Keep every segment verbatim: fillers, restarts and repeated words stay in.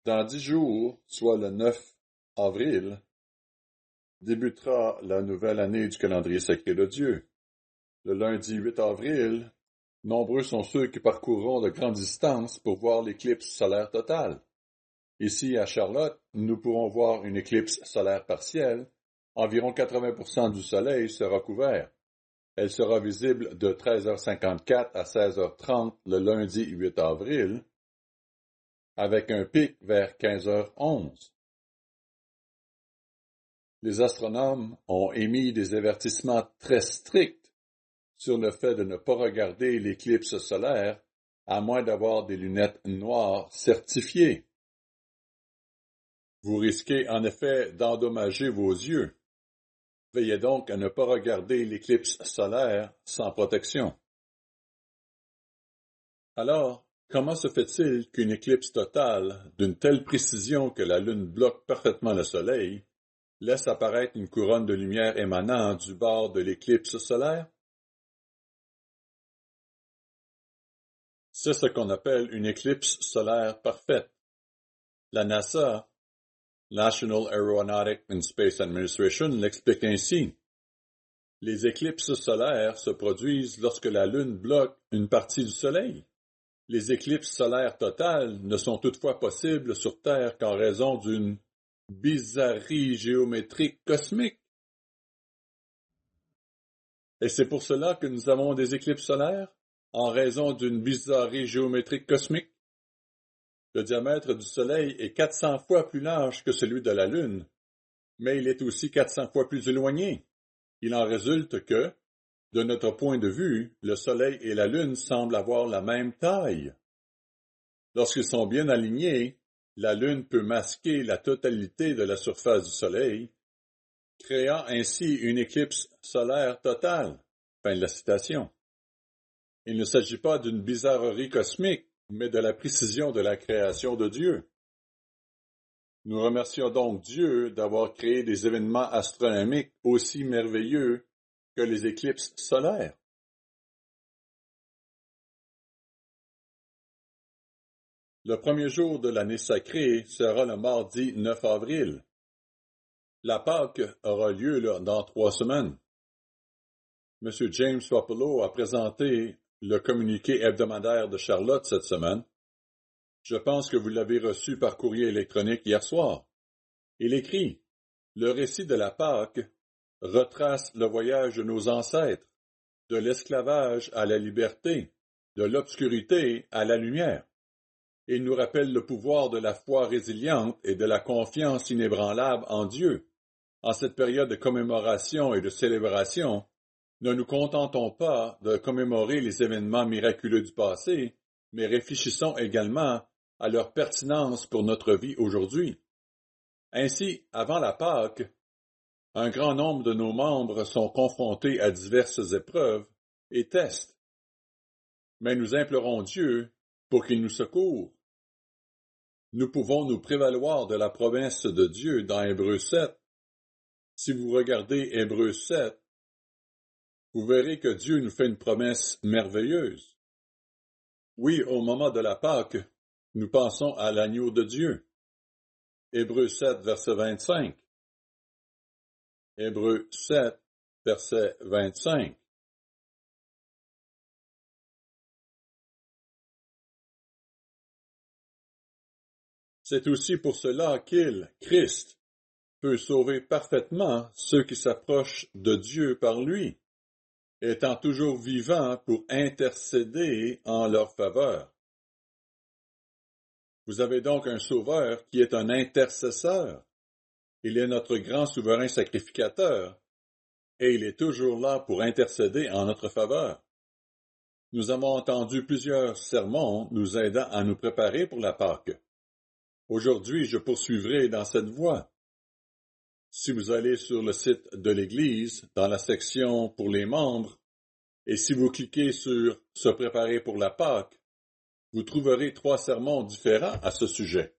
Dans dix jours, soit le neuf avril, débutera la nouvelle année du calendrier sacré de Dieu. Le lundi huit avril, nombreux sont ceux qui parcourront de grandes distances pour voir l'éclipse solaire totale. Ici, à Charlotte, nous pourrons voir une éclipse solaire partielle. Environ quatre-vingts pour cent du soleil sera couvert. Elle sera visible de treize heures cinquante-quatre à seize heures trente le lundi huit avril, avec un pic vers quinze heures onze. Les astronomes ont émis des avertissements très stricts sur le fait de ne pas regarder l'éclipse solaire à moins d'avoir des lunettes noires certifiées. Vous risquez en effet d'endommager vos yeux. Veillez donc à ne pas regarder l'éclipse solaire sans protection. Alors, comment se fait-il qu'une éclipse totale, d'une telle précision que la Lune bloque parfaitement le Soleil, laisse apparaître une couronne de lumière émanant du bord de l'éclipse solaire? C'est ce qu'on appelle une éclipse solaire parfaite. La NASA, National Aeronautic and Space Administration, l'explique ainsi. Les éclipses solaires se produisent lorsque la Lune bloque une partie du Soleil. Les éclipses solaires totales ne sont toutefois possibles sur Terre qu'en raison d'une bizarrerie géométrique cosmique. Et c'est pour cela que nous avons des éclipses solaires, en raison d'une bizarrerie géométrique cosmique. Le diamètre du Soleil est quatre cents fois plus large que celui de la Lune, mais il est aussi quatre cents fois plus éloigné. Il en résulte que, de notre point de vue, le Soleil et la Lune semblent avoir la même taille. Lorsqu'ils sont bien alignés, la Lune peut masquer la totalité de la surface du Soleil, créant ainsi une éclipse solaire totale. Fin de la citation. Il ne s'agit pas d'une bizarrerie cosmique, mais de la précision de la création de Dieu. Nous remercions donc Dieu d'avoir créé des événements astronomiques aussi merveilleux que les éclipses solaires. Le premier jour de l'année sacrée sera le mardi neuf avril. La Pâque aura lieu dans trois semaines. M. James Swapolo a présenté le communiqué hebdomadaire de Charlotte cette semaine. Je pense que vous l'avez reçu par courrier électronique hier soir. Il écrit « Le récit de la Pâque retrace le voyage de nos ancêtres, de l'esclavage à la liberté, de l'obscurité à la lumière. Il nous rappelle le pouvoir de la foi résiliente et de la confiance inébranlable en Dieu. En cette période de commémoration et de célébration, ne nous contentons pas de commémorer les événements miraculeux du passé, mais réfléchissons également à leur pertinence pour notre vie aujourd'hui. Ainsi, avant la Pâque, un grand nombre de nos membres sont confrontés à diverses épreuves et tests. Mais nous implorons Dieu pour qu'il nous secoure. Nous pouvons nous prévaloir de la promesse de Dieu dans Hébreux sept. Si vous regardez Hébreux sept, vous verrez que Dieu nous fait une promesse merveilleuse. Oui, au moment de la Pâque, nous pensons à l'agneau de Dieu. Hébreux sept, verset vingt-cinq. Hébreux sept, verset vingt-cinq. C'est aussi pour cela qu'il, Christ, peut sauver parfaitement ceux qui s'approchent de Dieu par lui, étant toujours vivant pour intercéder en leur faveur. Vous avez donc un Sauveur qui est un intercesseur. Il est notre grand souverain sacrificateur, et il est toujours là pour intercéder en notre faveur. Nous avons entendu plusieurs sermons nous aidant à nous préparer pour la Pâque. Aujourd'hui, je poursuivrai dans cette voie. Si vous allez sur le site de l'Église, dans la section pour les membres, et si vous cliquez sur « Se préparer pour la Pâque », vous trouverez trois sermons différents à ce sujet.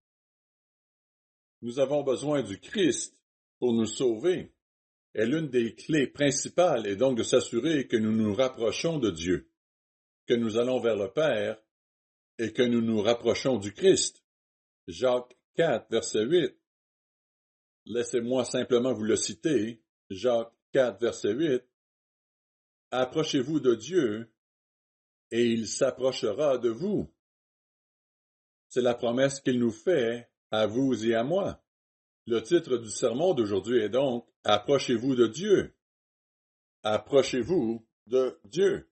Nous avons besoin du Christ pour nous sauver, et l'une des clés principales est donc de s'assurer que nous nous rapprochons de Dieu, que nous allons vers le Père, et que nous nous rapprochons du Christ. Jacques quatre, verset huit. Laissez-moi simplement vous le citer. Jacques quatre, verset huit. Approchez-vous de Dieu, et il s'approchera de vous. C'est la promesse qu'il nous fait à vous et à moi. Le titre du sermon d'aujourd'hui est donc « Approchez-vous de Dieu ». Approchez-vous de Dieu.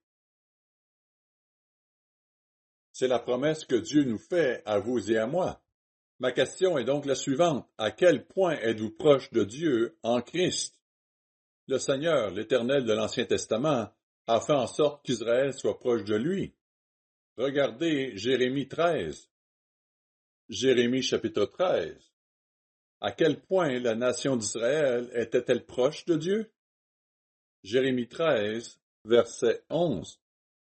C'est la promesse que Dieu nous fait à vous et à moi. Ma question est donc la suivante. À quel point êtes-vous proche de Dieu en Christ? Le Seigneur, l'Éternel de l'Ancien Testament, a fait en sorte qu'Israël soit proche de lui. Regardez Jérémie treize. Jérémie chapitre treize. À quel point la nation d'Israël était-elle proche de Dieu? Jérémie treize, verset onze.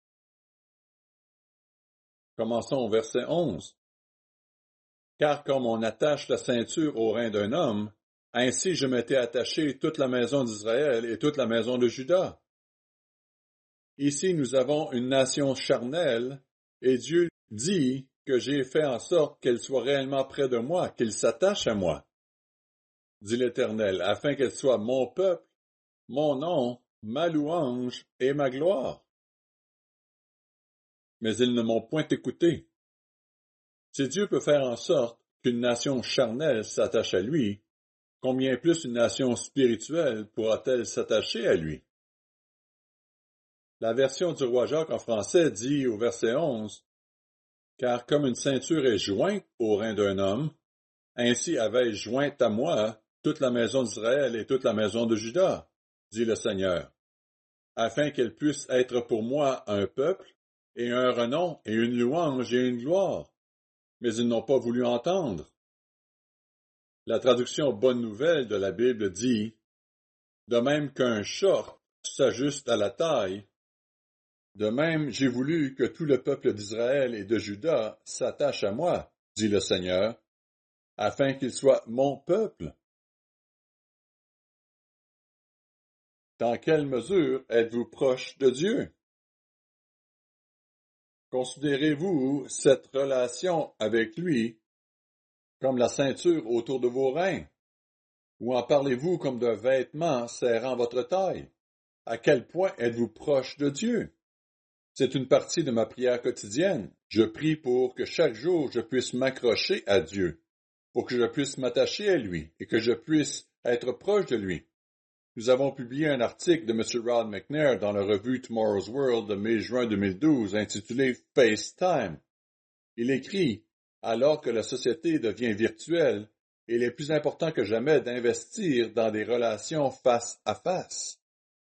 Commençons au verset onze. Car comme on attache la ceinture au rein d'un homme, ainsi je m'étais attaché toute la maison d'Israël et toute la maison de Juda. Ici nous avons une nation charnelle, et Dieu dit que j'ai fait en sorte qu'elle soit réellement près de moi, qu'elle s'attache à moi, dit l'Éternel, afin qu'elle soit mon peuple, mon nom, ma louange et ma gloire. Mais ils ne m'ont point écouté. Si Dieu peut faire en sorte qu'une nation charnelle s'attache à lui, combien plus une nation spirituelle pourra-t-elle s'attacher à lui? La version du roi Jacques en français dit au verset onze, « Car comme une ceinture est jointe au rein d'un homme, ainsi avais-je jointe à moi toute la maison d'Israël et toute la maison de Juda, dit le Seigneur, afin qu'elle puisse être pour moi un peuple, et un renom, et une louange, et une gloire. Mais ils n'ont pas voulu entendre. » La traduction Bonne Nouvelle de la Bible dit, « De même qu'un chat s'ajuste à la taille, de même j'ai voulu que tout le peuple d'Israël et de Juda s'attache à moi, dit le Seigneur, afin qu'il soit mon peuple. » Dans quelle mesure êtes-vous proche de Dieu? Considérez-vous cette relation avec lui comme la ceinture autour de vos reins? Ou en parlez-vous comme d'un vêtement serrant votre taille? À quel point êtes-vous proche de Dieu? C'est une partie de ma prière quotidienne. Je prie pour que chaque jour je puisse m'accrocher à Dieu, pour que je puisse m'attacher à lui et que je puisse être proche de lui. Nous avons publié un article de M. Rod McNair dans la revue Tomorrow's World de mai-juin deux mille douze intitulé « FaceTime ». Il écrit « Alors que la société devient virtuelle, il est plus important que jamais d'investir dans des relations face à face. »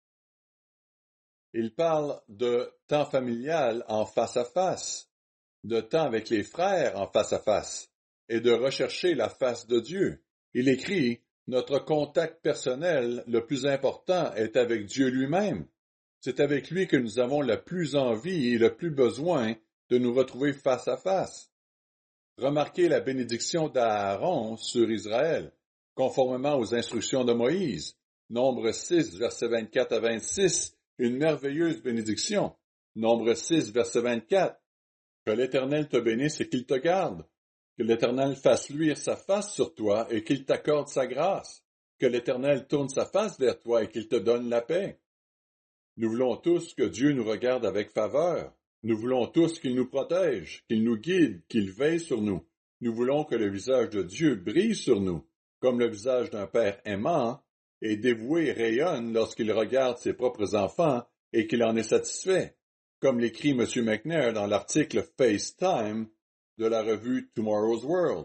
Il parle de temps familial en face à face, de temps avec les frères en face à face, et de rechercher la face de Dieu. Il écrit « Notre contact personnel le plus important est avec Dieu lui-même. C'est avec lui que nous avons le plus envie et le plus besoin de nous retrouver face à face. » Remarquez la bénédiction d'Aaron sur Israël, conformément aux instructions de Moïse. Nombre six, versets vingt-quatre à vingt-six, une merveilleuse bénédiction. Nombre six, verset vingt-quatre. Que l'Éternel te bénisse et qu'il te garde. Que l'Éternel fasse luire sa face sur toi et qu'il t'accorde sa grâce. Que l'Éternel tourne sa face vers toi et qu'il te donne la paix. Nous voulons tous que Dieu nous regarde avec faveur. Nous voulons tous qu'il nous protège, qu'il nous guide, qu'il veille sur nous. Nous voulons que le visage de Dieu brille sur nous, comme le visage d'un père aimant et dévoué rayonne lorsqu'il regarde ses propres enfants et qu'il en est satisfait, comme l'écrit M. McNair dans l'article FaceTime de la revue Tomorrow's World.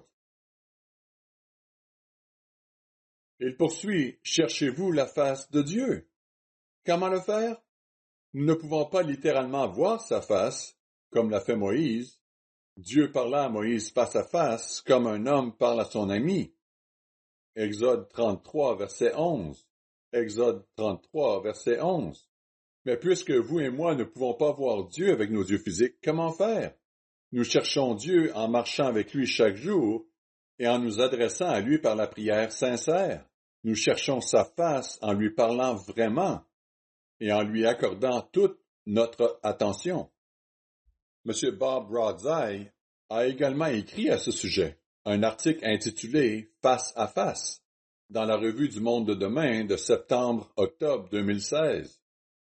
Il poursuit, « Cherchez-vous la face de Dieu. » Comment le faire? Nous ne pouvons pas littéralement voir sa face, comme l'a fait Moïse. Dieu parla à Moïse face à face, comme un homme parle à son ami. Exode trente-trois, verset onze. Exode trente-trois, verset onze. Mais puisque vous et moi ne pouvons pas voir Dieu avec nos yeux physiques, comment faire? Nous cherchons Dieu en marchant avec lui chaque jour et en nous adressant à lui par la prière sincère. Nous cherchons sa face en lui parlant vraiment et en lui accordant toute notre attention. M. Bob Broadzai a également écrit à ce sujet. un article intitulé « Face à face » dans la Revue du Monde de demain de septembre-octobre deux mille seize.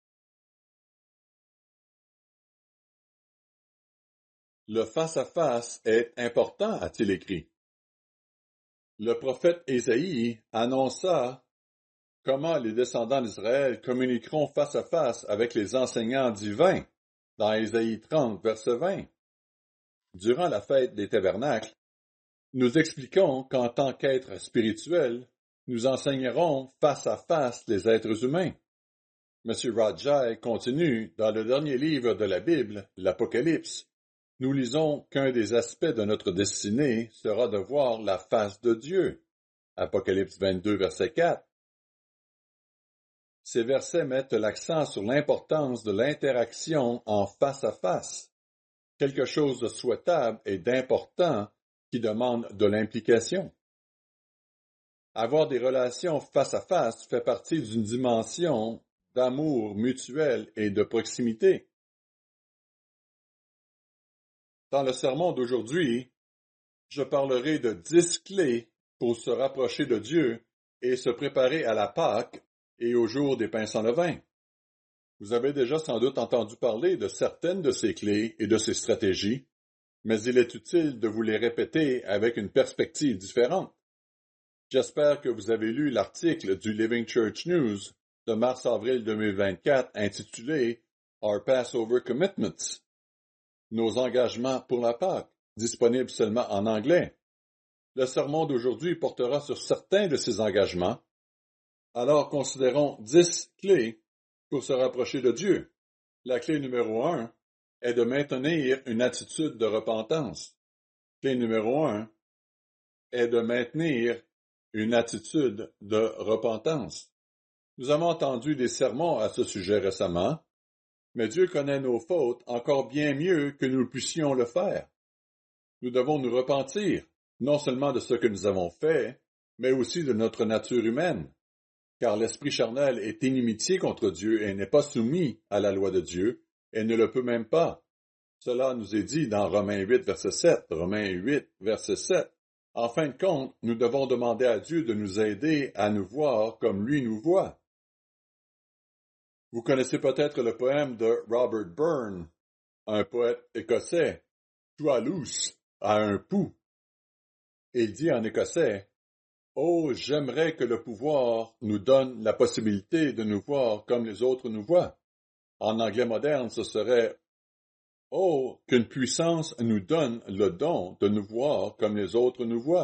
Le face-à-face est important, a-t-il écrit. Le prophète Ésaïe annonça comment les descendants d'Israël communiqueront face à face avec les enseignants divins dans Ésaïe trente, verset vingt. Durant la fête des tabernacles, nous expliquons qu'en tant qu'êtres spirituels, nous enseignerons face à face les êtres humains. M. Rajai continue dans le dernier livre de la Bible, l'Apocalypse. Nous lisons qu'un des aspects de notre destinée sera de voir la face de Dieu. Apocalypse vingt-deux, verset quatre. Ces versets mettent l'accent sur l'importance de l'interaction en face à face, quelque chose de souhaitable et d'important qui demande de l'implication. Avoir des relations face à face fait partie d'une dimension d'amour mutuel et de proximité. Dans le sermon d'aujourd'hui, je parlerai de dix clés pour se rapprocher de Dieu et se préparer à la Pâque et au jour des pains sans levain. Vous avez déjà sans doute entendu parler de certaines de ces clés et de ces stratégies, mais il est utile de vous les répéter avec une perspective différente. J'espère que vous avez lu l'article du Living Church News de mars-avril deux mille vingt-quatre intitulé « Our Passover Commitments ». Nos engagements pour la Pâque, disponible seulement en anglais. Le sermon d'aujourd'hui portera sur certains de ces engagements. Alors considérons dix clés pour se rapprocher de Dieu. La clé numéro un est de maintenir une attitude de repentance. Clé numéro un est de maintenir une attitude de repentance. Nous avons entendu des sermons à ce sujet récemment. Mais Dieu connaît nos fautes encore bien mieux que nous puissions le faire. Nous devons nous repentir, non seulement de ce que nous avons fait, mais aussi de notre nature humaine, car l'esprit charnel est inimitié contre Dieu et n'est pas soumis à la loi de Dieu, et ne le peut même pas. Cela nous est dit dans Romains huit, verset sept. Romains huit, verset sept. En fin de compte, nous devons demander à Dieu de nous aider à nous voir comme lui nous voit. Vous connaissez peut-être le poème de Robert Burns, un poète écossais, « Toi loose à un pouls ». Il dit en écossais, « Oh, j'aimerais que le pouvoir nous donne la possibilité de nous voir comme les autres nous voient. » En anglais moderne, ce serait, « Oh, qu'une puissance nous donne le don de nous voir comme les autres nous voient. »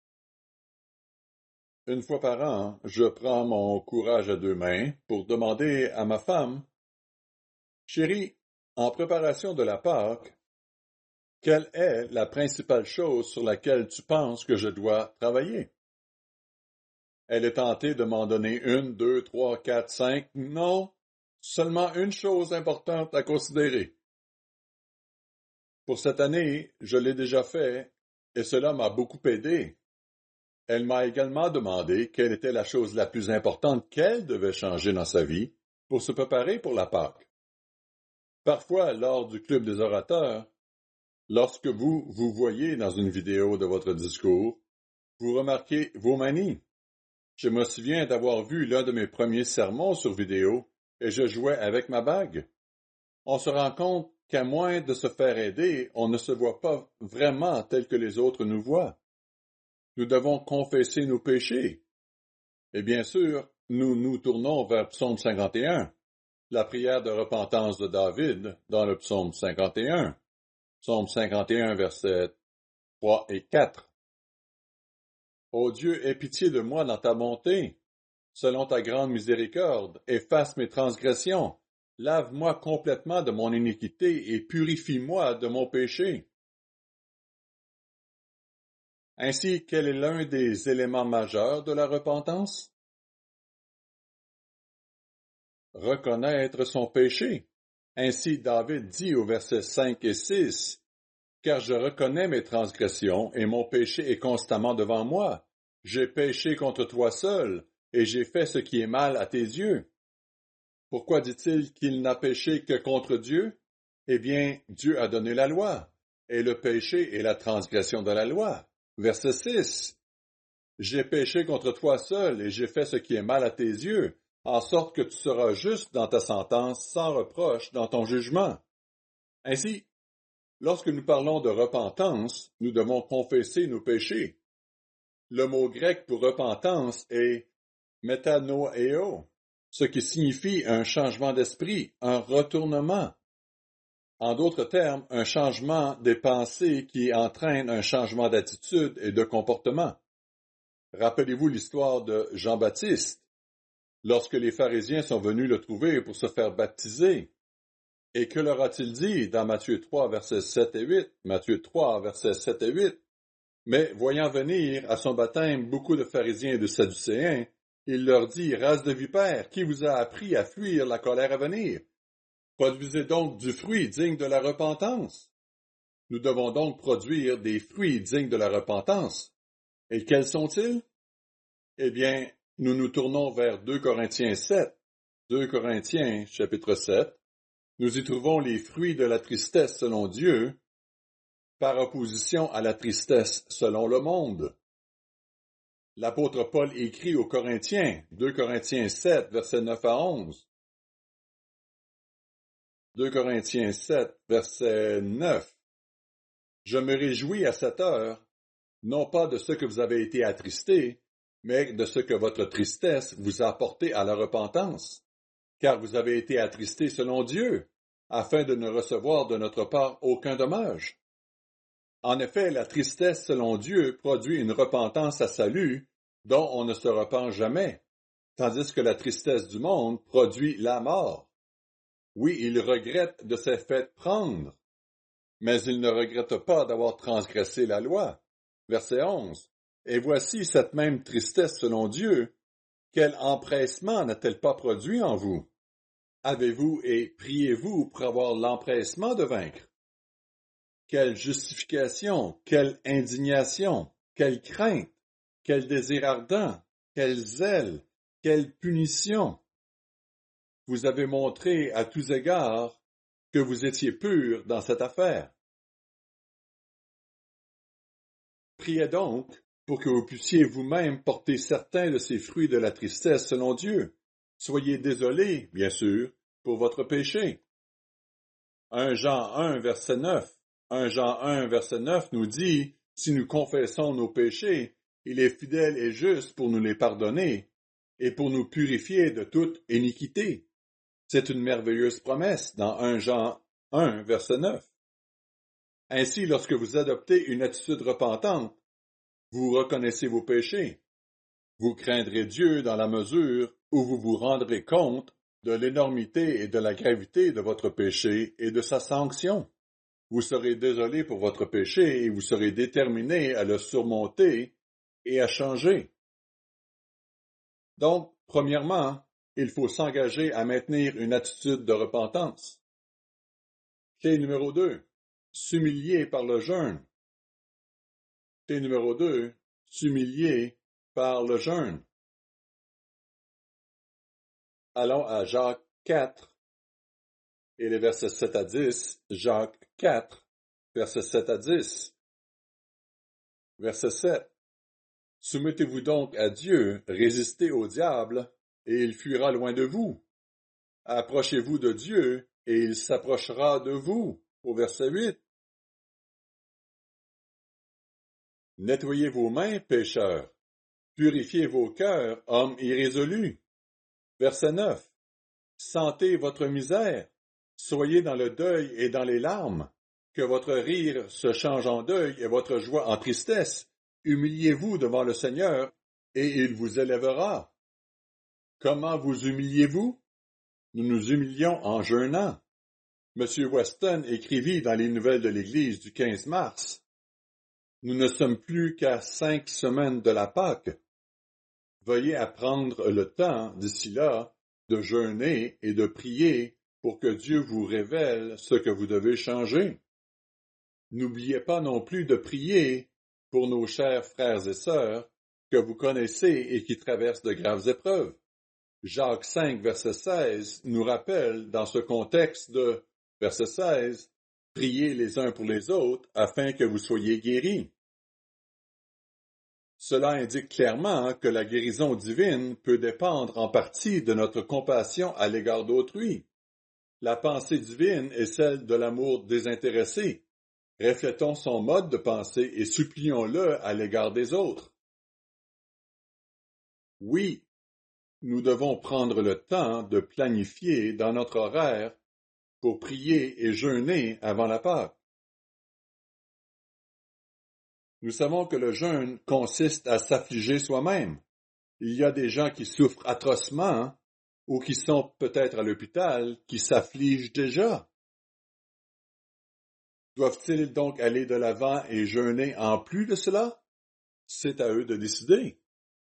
Une fois par an, je prends mon courage à deux mains pour demander à ma femme, « Chérie, en préparation de la Pâque, quelle est la principale chose sur laquelle tu penses que je dois travailler? » Elle est tentée de m'en donner une, deux, trois, quatre, cinq. Non, seulement une chose importante à considérer. Pour cette année, je l'ai déjà fait et cela m'a beaucoup aidé. Elle m'a également demandé quelle était la chose la plus importante qu'elle devait changer dans sa vie pour se préparer pour la Pâque. Parfois, lors du club des orateurs, lorsque vous vous voyez dans une vidéo de votre discours, vous remarquez vos manies. Je me souviens d'avoir vu l'un de mes premiers sermons sur vidéo et je jouais avec ma bague. On se rend compte qu'à moins de se faire aider, on ne se voit pas vraiment tel que les autres nous voient. Nous devons confesser nos péchés. Et bien sûr, nous nous tournons vers Psaume cinquante et un, la prière de repentance de David dans le Psaume cinquante et un. Psaume cinquante et un, versets trois et quatre. Ô Dieu, aie pitié de moi dans ta bonté. Selon ta grande miséricorde, efface mes transgressions. Lave-moi complètement de mon iniquité et purifie-moi de mon péché. Ainsi, quel est l'un des éléments majeurs de la repentance? Reconnaître son péché. Ainsi, David dit au verset cinq et six, « Car je reconnais mes transgressions et mon péché est constamment devant moi. J'ai péché contre toi seul et j'ai fait ce qui est mal à tes yeux. » Pourquoi dit-il qu'il n'a péché que contre Dieu? Eh bien, Dieu a donné la loi, et le péché est la transgression de la loi. Verset six. J'ai péché contre toi seul, et j'ai fait ce qui est mal à tes yeux, en sorte que tu seras juste dans ta sentence, sans reproche dans ton jugement. Ainsi, lorsque nous parlons de repentance, nous devons confesser nos péchés. Le mot grec pour repentance est métanoéo, ce qui signifie un changement d'esprit, un retournement. En d'autres termes, un changement des pensées qui entraîne un changement d'attitude et de comportement. Rappelez-vous l'histoire de Jean-Baptiste, lorsque les pharisiens sont venus le trouver pour se faire baptiser. Et que leur a-t-il dit dans Matthieu trois, versets sept et huit? Matthieu trois, versets sept et huit. Mais voyant venir à son baptême beaucoup de pharisiens et de sadducéens, il leur dit, race de vipères, qui vous a appris à fuir la colère à venir? Produisez donc du fruit digne de la repentance. Nous devons donc produire des fruits dignes de la repentance. Et quels sont-ils? Eh bien, nous nous tournons vers deux Corinthiens sept. deux Corinthiens, chapitre sept. Nous y trouvons les fruits de la tristesse selon Dieu, par opposition à la tristesse selon le monde. L'apôtre Paul écrit aux Corinthiens, deux Corinthiens sept, versets neuf à onze. deux Corinthiens sept, verset neuf. Je me réjouis à cette heure, non pas de ce que vous avez été attristés, mais de ce que votre tristesse vous a porté à la repentance, car vous avez été attristés selon Dieu, afin de ne recevoir de notre part aucun dommage. En effet, la tristesse selon Dieu produit une repentance à salut, dont on ne se repent jamais, tandis que la tristesse du monde produit la mort. Oui, il regrette de s'être fait prendre, mais il ne regrette pas d'avoir transgressé la loi. Verset onze. Et voici cette même tristesse selon Dieu, quel empressement n'a-t-elle pas produit en vous? Avez-vous et priez-vous pour avoir l'empressement de vaincre? Quelle justification, quelle indignation, quelle crainte, quel désir ardent, quel zèle, quelle punition! Vous avez montré à tous égards que vous étiez purs dans cette affaire. Priez donc pour que vous puissiez vous-même porter certains de ces fruits de la tristesse selon Dieu. Soyez désolés, bien sûr, pour votre péché. un Jean un, verset neuf. un Jean un, verset neuf nous dit, si nous confessons nos péchés, il est fidèle et juste pour nous les pardonner et pour nous purifier de toute iniquité. C'est une merveilleuse promesse dans un Jean un, verset neuf. Ainsi, lorsque vous adoptez une attitude repentante, vous reconnaissez vos péchés. Vous craindrez Dieu dans la mesure où vous vous rendrez compte de l'énormité et de la gravité de votre péché et de sa sanction. Vous serez désolé pour votre péché et vous serez déterminé à le surmonter et à changer. Donc, premièrement, il faut s'engager à maintenir une attitude de repentance. Clé numéro deux, s'humilier par le jeûne. Clé numéro deux, s'humilier par le jeûne. Allons à Jacques quatre et les versets sept à dix. Jacques quatre, versets sept à dix. Verset sept. Soumettez-vous donc à Dieu, résistez au diable, et il fuira loin de vous. Approchez-vous de Dieu, et il s'approchera de vous. Au verset huit. Nettoyez vos mains, pécheurs. Purifiez vos cœurs, hommes irrésolus. Verset neuf. Sentez votre misère. Soyez dans le deuil et dans les larmes. Que votre rire se change en deuil et votre joie en tristesse. Humiliez-vous devant le Seigneur, et il vous élèvera. Comment vous humiliez-vous? Nous nous humilions en jeûnant. Monsieur Weston écrivit dans les Nouvelles de l'Église du quinze mars. Nous ne sommes plus qu'à cinq semaines de la Pâque. Veuillez à prendre le temps, d'ici là, de jeûner et de prier pour que Dieu vous révèle ce que vous devez changer. N'oubliez pas non plus de prier pour nos chers frères et sœurs que vous connaissez et qui traversent de graves épreuves. Jacques cinq, verset seize, nous rappelle, dans ce contexte de verset seize, « Priez les uns pour les autres afin que vous soyez guéris. » Cela indique clairement que la guérison divine peut dépendre en partie de notre compassion à l'égard d'autrui. La pensée divine est celle de l'amour désintéressé. Reflétons son mode de pensée et supplions-le à l'égard des autres. Oui, nous devons prendre le temps de planifier dans notre horaire pour prier et jeûner avant la Pâque. Nous savons que le jeûne consiste à s'affliger soi-même. Il y a des gens qui souffrent atrocement ou qui sont peut-être à l'hôpital, qui s'affligent déjà. Doivent-ils donc aller de l'avant et jeûner en plus de cela? C'est à eux de décider.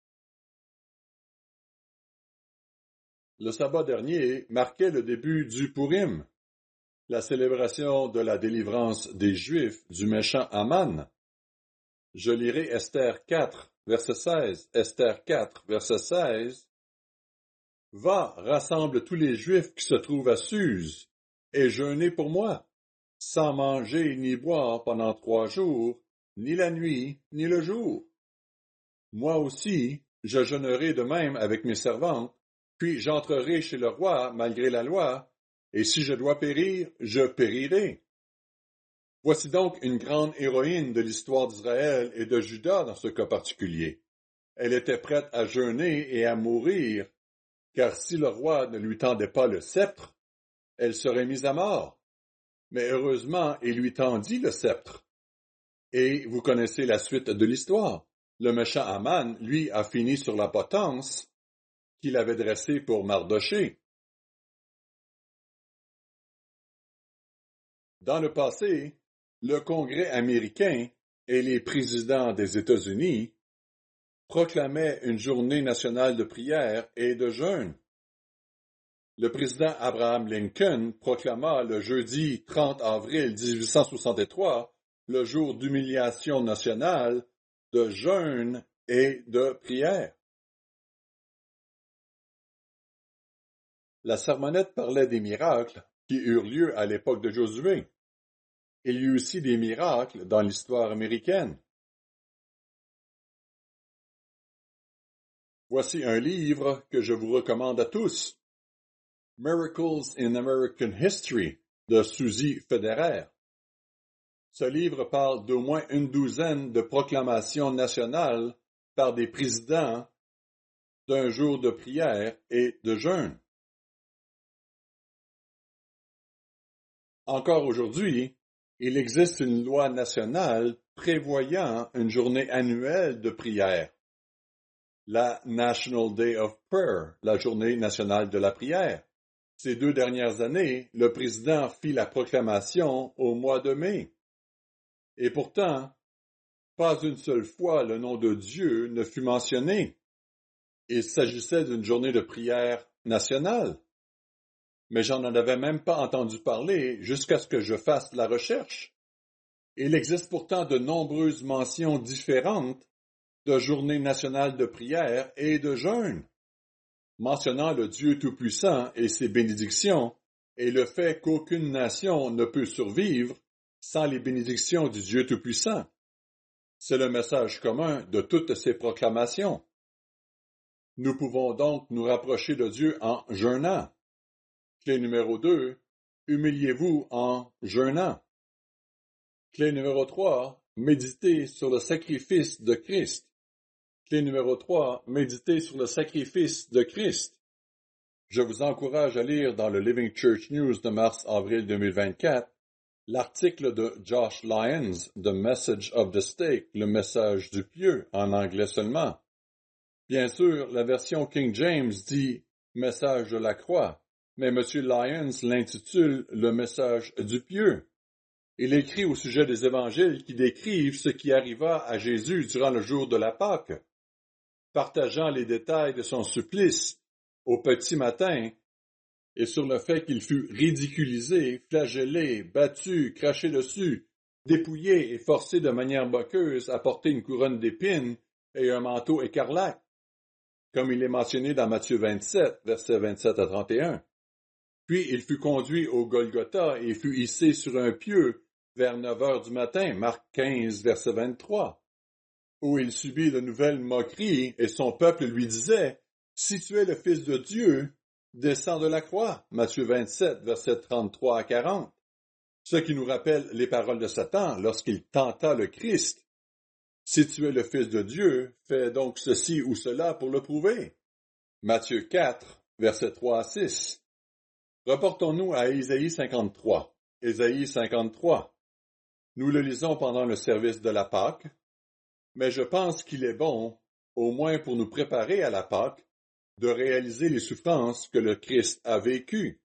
Le sabbat dernier marquait le début du Purim, la célébration de la délivrance des Juifs du méchant Haman. Je lirai Esther quatre, verset seize. Esther quatre, verset seize. Va, rassemble tous les Juifs qui se trouvent à Suse, et jeûnez pour moi, sans manger ni boire pendant trois jours, ni la nuit, ni le jour. Moi aussi, je jeûnerai de même avec mes servantes, puis j'entrerai chez le roi malgré la loi, et si je dois périr, je périrai. Voici donc une grande héroïne de l'histoire d'Israël et de Juda dans ce cas particulier. Elle était prête à jeûner et à mourir, car si le roi ne lui tendait pas le sceptre, elle serait mise à mort. Mais heureusement, il lui tendit le sceptre. Et vous connaissez la suite de l'histoire. Le méchant Haman, lui, a fini sur la potence qu'il avait dressée pour Mardochée. Dans le passé, le Congrès américain et les présidents des États-Unis proclamaient une journée nationale de prière et de jeûne. Le président Abraham Lincoln proclama le jeudi trente avril dix-huit cent soixante-trois le jour d'humiliation nationale, de jeûne et de prière. La sermonnette parlait des miracles qui eurent lieu à l'époque de Josué. Il y eut aussi des miracles dans l'histoire américaine. Voici un livre que je vous recommande à tous. Miracles in American History de Suzy Federer. Ce livre parle d'au moins une douzaine de proclamations nationales par des présidents d'un jour de prière et de jeûne. Encore aujourd'hui, il existe une loi nationale prévoyant une journée annuelle de prière, la National Day of Prayer, la journée nationale de la prière. Ces deux dernières années, le président fit la proclamation au mois de mai. Et pourtant, pas une seule fois le nom de Dieu ne fut mentionné. Il s'agissait d'une journée de prière nationale. Mais j'en avais même pas entendu parler jusqu'à ce que je fasse la recherche. Il existe pourtant de nombreuses mentions différentes de journées nationales de prière et de jeûne, mentionnant le Dieu Tout-Puissant et ses bénédictions, et le fait qu'aucune nation ne peut survivre sans les bénédictions du Dieu Tout-Puissant. C'est le message commun de toutes ces proclamations. Nous pouvons donc nous rapprocher de Dieu en jeûnant. Clé numéro deux, humiliez-vous en jeûnant. Clé numéro trois, méditez sur le sacrifice de Christ. Clé numéro trois, méditez sur le sacrifice de Christ. Je vous encourage à lire dans le Living Church News de mars-avril deux mille vingt-quatre l'article de Josh Lyons, The Message of the Stake, le message du pieux, en anglais seulement. Bien sûr, la version King James dit « message de la croix », mais M. Lyons l'intitule « le message du pieux ». Il écrit au sujet des évangiles qui décrivent ce qui arriva à Jésus durant le jour de la Pâque, partageant les détails de son supplice au petit matin et sur le fait qu'il fut ridiculisé, flagellé, battu, craché dessus, dépouillé et forcé de manière moqueuse à porter une couronne d'épines et un manteau écarlate, comme il est mentionné dans Matthieu vingt-sept, versets vingt-sept à trente et un. Puis il fut conduit au Golgotha et fut hissé sur un pieu vers neuf heures du matin, Marc quinze, verset vingt-trois. où il subit de nouvelles moqueries et son peuple lui disait « Si tu es le Fils de Dieu, descends de la croix » Matthieu vingt-sept, versets trente-trois à quarante. Ce qui nous rappelle les paroles de Satan lorsqu'il tenta le Christ. « Si tu es le Fils de Dieu, fais donc ceci ou cela pour le prouver. » Matthieu quatre, versets trois à six. Reportons-nous à Ésaïe cinquante-trois. Ésaïe cinquante-trois. Nous le lisons pendant le service de la Pâque, mais je pense qu'il est bon, au moins pour nous préparer à la Pâque, de réaliser les souffrances que le Christ a vécues.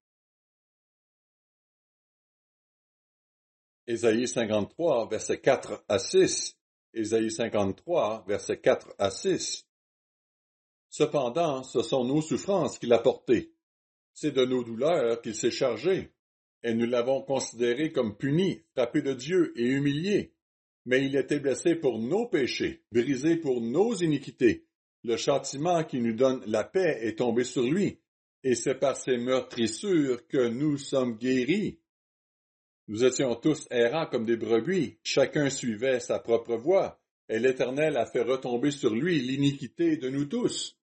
Ésaïe cinquante-trois, versets quatre à six. Ésaïe cinquante-trois, versets quatre à six. Cependant, ce sont nos souffrances qu'il a portées. C'est de nos douleurs qu'il s'est chargé. Et nous l'avons considéré comme puni, frappé de Dieu et humilié. Mais il était blessé pour nos péchés, brisé pour nos iniquités. Le châtiment qui nous donne la paix est tombé sur lui, et c'est par ses meurtrissures que nous sommes guéris. Nous étions tous errants comme des brebis, chacun suivait sa propre voie, et l'Éternel a fait retomber sur lui l'iniquité de nous tous.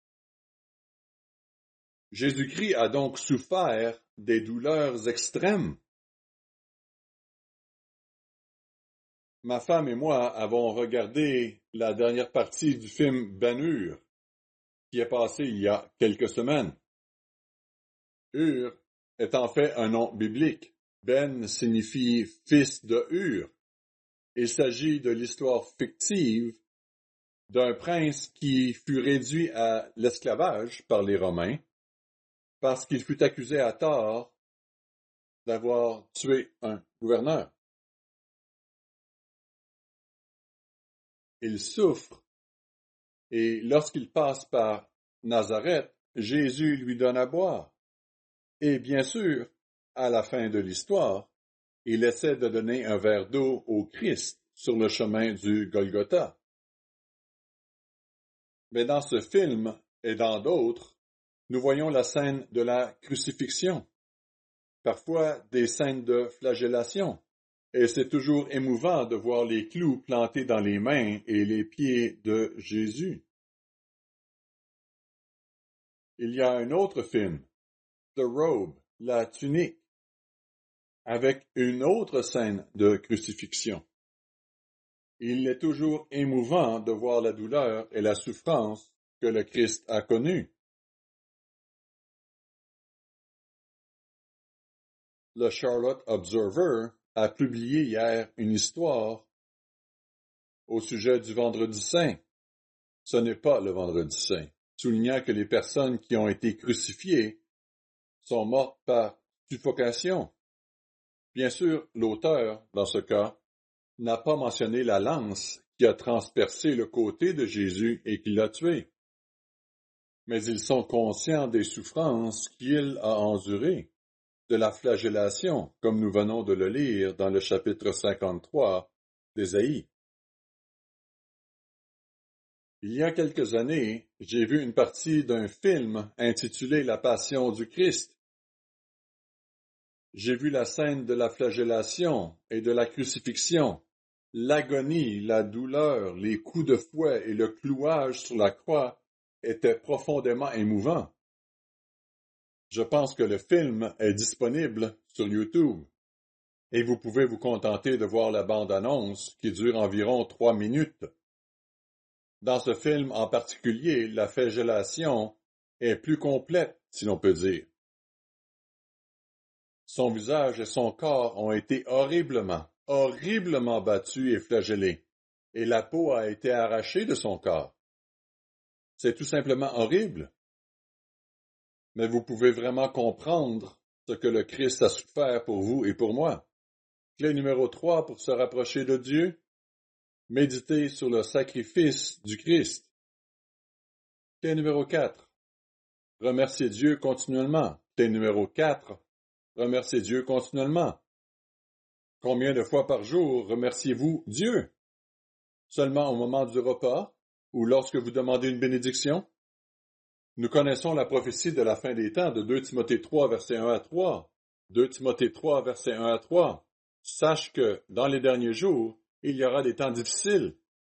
Jésus-Christ a donc souffert des douleurs extrêmes. Ma femme et moi avons regardé la dernière partie du film Ben-Hur, qui est passé il y a quelques semaines. Hur est en fait un nom biblique. Ben signifie fils de Hur. Il s'agit de l'histoire fictive d'un prince qui fut réduit à l'esclavage par les Romains parce qu'il fut accusé à tort d'avoir tué un gouverneur. Il souffre, et lorsqu'il passe par Nazareth, Jésus lui donne à boire. Et bien sûr, à la fin de l'histoire, il essaie de donner un verre d'eau au Christ sur le chemin du Golgotha. Mais dans ce film et dans d'autres, nous voyons la scène de la crucifixion, parfois des scènes de flagellation, et c'est toujours émouvant de voir les clous plantés dans les mains et les pieds de Jésus. Il y a un autre film, The Robe, la tunique, avec une autre scène de crucifixion. Il est toujours émouvant de voir la douleur et la souffrance que le Christ a connues. Le Charlotte Observer a publié hier une histoire au sujet du Vendredi Saint. Ce n'est pas le Vendredi Saint, soulignant que les personnes qui ont été crucifiées sont mortes par suffocation. Bien sûr, l'auteur, dans ce cas, n'a pas mentionné la lance qui a transpercé le côté de Jésus et qui l'a tué. Mais ils sont conscients des souffrances qu'il a endurées, de la flagellation, comme nous venons de le lire dans le chapitre cinquante-trois d'Ésaïe. Il y a quelques années, j'ai vu une partie d'un film intitulé La Passion du Christ. J'ai vu la scène de la flagellation et de la crucifixion, l'agonie, la douleur, les coups de fouet et le clouage sur la croix étaient profondément émouvants. Je pense que le film est disponible sur YouTube et vous pouvez vous contenter de voir la bande-annonce qui dure environ trois minutes. Dans ce film en particulier, la flagellation est plus complète, si l'on peut dire. Son visage et son corps ont été horriblement, horriblement battus et flagellés, et la peau a été arrachée de son corps. C'est tout simplement horrible. Mais vous pouvez vraiment comprendre ce que le Christ a souffert pour vous et pour moi. Clé numéro trois pour se rapprocher de Dieu, méditer sur le sacrifice du Christ. Clé numéro quatre, remercier Dieu continuellement. Clé numéro quatre, remercier Dieu continuellement. Combien de fois par jour remerciez-vous Dieu? Seulement au moment du repas ou lorsque vous demandez une bénédiction? Nous connaissons la prophétie de la fin des temps de deux Timothée trois, versets un à trois. deux Timothée trois, versets un à trois. Sache que, dans les derniers jours, il y aura des temps difficiles.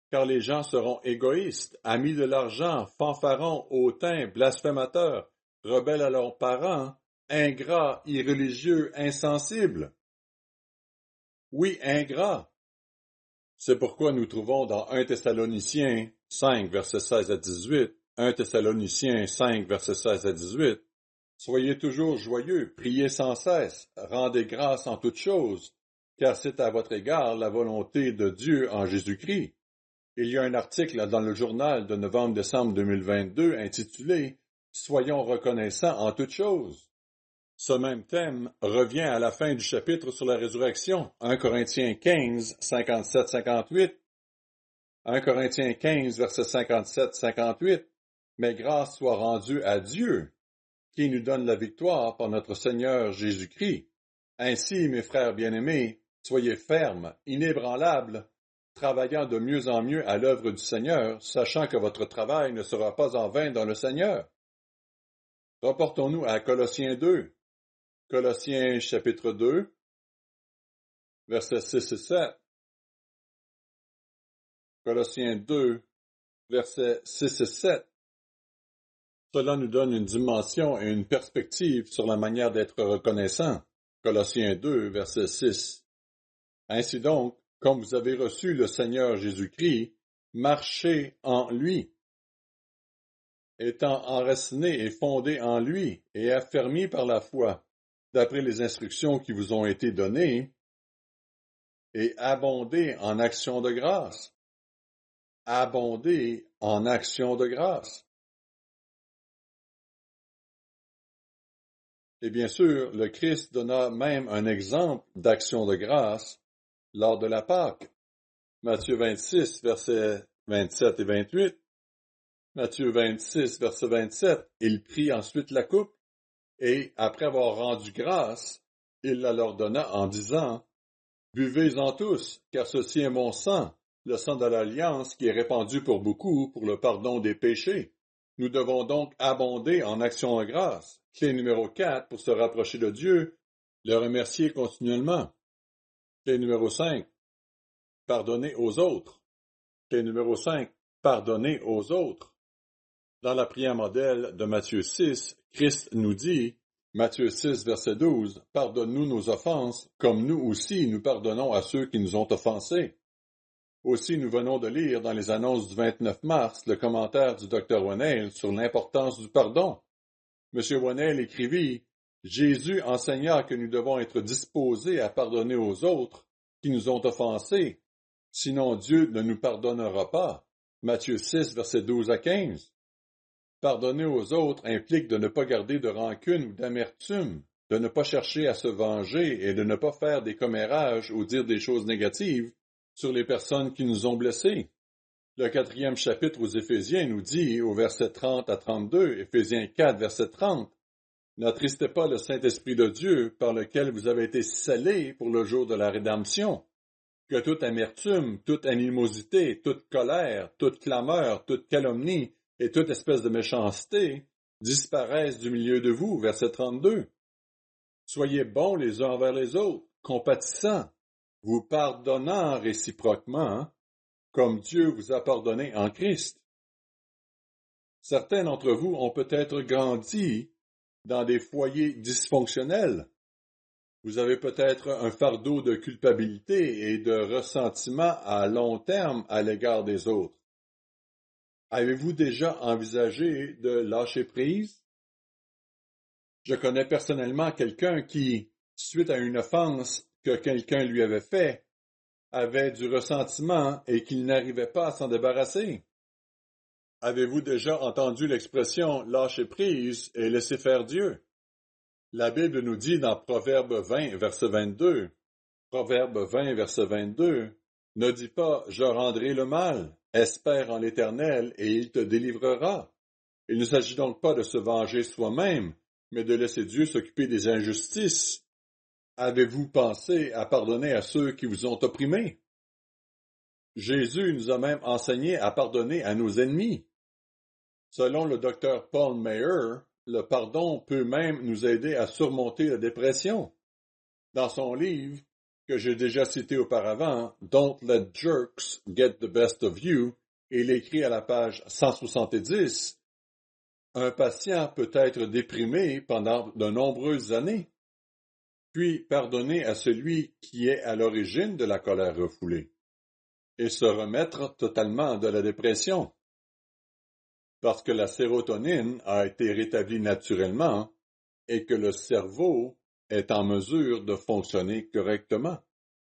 car les gens seront égoïstes, amis de l'argent, fanfarons, hautains, blasphémateurs, rebelles à leurs parents, ingrats, irréligieux, insensibles. Oui, ingrats. C'est pourquoi nous trouvons dans un Thessaloniciens cinq, versets seize à dix-huit, un Thessaloniciens cinq, versets seize à dix-huit, soyez toujours joyeux, priez sans cesse, rendez grâce en toutes choses, car c'est à votre égard la volonté de Dieu en Jésus-Christ. Il y a un article dans le journal de novembre-décembre deux mille vingt-deux intitulé « Soyons reconnaissants en toutes choses ». Ce même thème revient à la fin du chapitre sur la résurrection, un Corinthiens quinze, cinquante-sept à cinquante-huit. un Corinthiens quinze, versets cinquante-sept à cinquante-huit. Mais grâce soit rendue à Dieu, qui nous donne la victoire par notre Seigneur Jésus-Christ. Ainsi, mes frères bien-aimés, soyez fermes, inébranlables, travaillant de mieux en mieux à l'œuvre du Seigneur, sachant que votre travail ne sera pas en vain dans le Seigneur. Reportons-nous à Colossiens deux. Colossiens chapitre deux, versets six et sept. Colossiens deux, versets six et sept. Cela nous donne une dimension et une perspective sur la manière d'être reconnaissant. Colossiens deux, verset six. Ainsi donc, comme vous avez reçu le Seigneur Jésus-Christ, marchez en lui, étant enracinés et fondés en lui et affermis par la foi, d'après les instructions qui vous ont été données, et abondez en actions de grâce. Abondez en actions de grâce. Et bien sûr, le Christ donna même un exemple d'action de grâce lors de la Pâque. Matthieu vingt-six, versets vingt-sept et vingt-huit. Matthieu vingt-six, verset vingt-sept. Il prit ensuite la coupe, et après avoir rendu grâce, il la leur donna en disant, « Buvez-en tous, car ceci est mon sang, le sang de l'alliance qui est répandu pour beaucoup pour le pardon des péchés. » Nous devons donc abonder en actions de grâce. Clé numéro quatre, pour se rapprocher de Dieu, le remercier continuellement. Clé numéro cinq, pardonner aux autres. Clé numéro cinq, pardonner aux autres. Dans la prière modèle de Matthieu six, Christ nous dit, Matthieu six, verset douze, « Pardonne-nous nos offenses, comme nous aussi nous pardonnons à ceux qui nous ont offensés. » Aussi, nous venons de lire dans les annonces du vingt-neuf mars le commentaire du docteur Wannell sur l'importance du pardon. M. Wannell écrivit, « Jésus enseigna que nous devons être disposés à pardonner aux autres qui nous ont offensés, sinon Dieu ne nous pardonnera pas. » Matthieu six, versets douze à quinze. Pardonner aux autres implique de ne pas garder de rancune ou d'amertume, de ne pas chercher à se venger et de ne pas faire des commérages ou dire des choses négatives sur les personnes qui nous ont blessés. Le quatrième chapitre aux Éphésiens nous dit, au verset trente à trente-deux, Éphésiens quatre, verset trente, « N'attristez pas le Saint-Esprit de Dieu, par lequel vous avez été scellés pour le jour de la rédemption. Que toute amertume, toute animosité, toute colère, toute clameur, toute calomnie et toute espèce de méchanceté disparaissent du milieu de vous. » Verset trente-deux. « Soyez bons les uns envers les autres, compatissants, vous pardonnant réciproquement, comme Dieu vous a pardonné en Christ. » Certains d'entre vous ont peut-être grandi dans des foyers dysfonctionnels. Vous avez peut-être un fardeau de culpabilité et de ressentiment à long terme à l'égard des autres. Avez-vous déjà envisagé de lâcher prise? Je connais personnellement quelqu'un qui, suite à une offense que quelqu'un lui avait faite, avait du ressentiment et qu'il n'arrivait pas à s'en débarrasser. Avez-vous déjà entendu l'expression « lâcher prise et laisser faire Dieu » ? La Bible nous dit dans Proverbe vingt, verset vingt-deux, Proverbe vingt, verset vingt-deux, « Ne dis pas « je rendrai le mal », espère en l'Éternel et il te délivrera. » Il ne s'agit donc pas de se venger soi-même, mais de laisser Dieu s'occuper des injustices. Avez-vous pensé à pardonner à ceux qui vous ont opprimés? Jésus nous a même enseigné à pardonner à nos ennemis. Selon le docteur Paul Meyer, le pardon peut même nous aider à surmonter la dépression. Dans son livre que j'ai déjà cité auparavant, Don't let jerks get the best of you, et il écrit à la page cent soixante-dix, un patient peut être déprimé pendant de nombreuses années, puis pardonner à celui qui est à l'origine de la colère refoulée, et se remettre totalement de la dépression. Parce que la sérotonine a été rétablie naturellement et que le cerveau est en mesure de fonctionner correctement.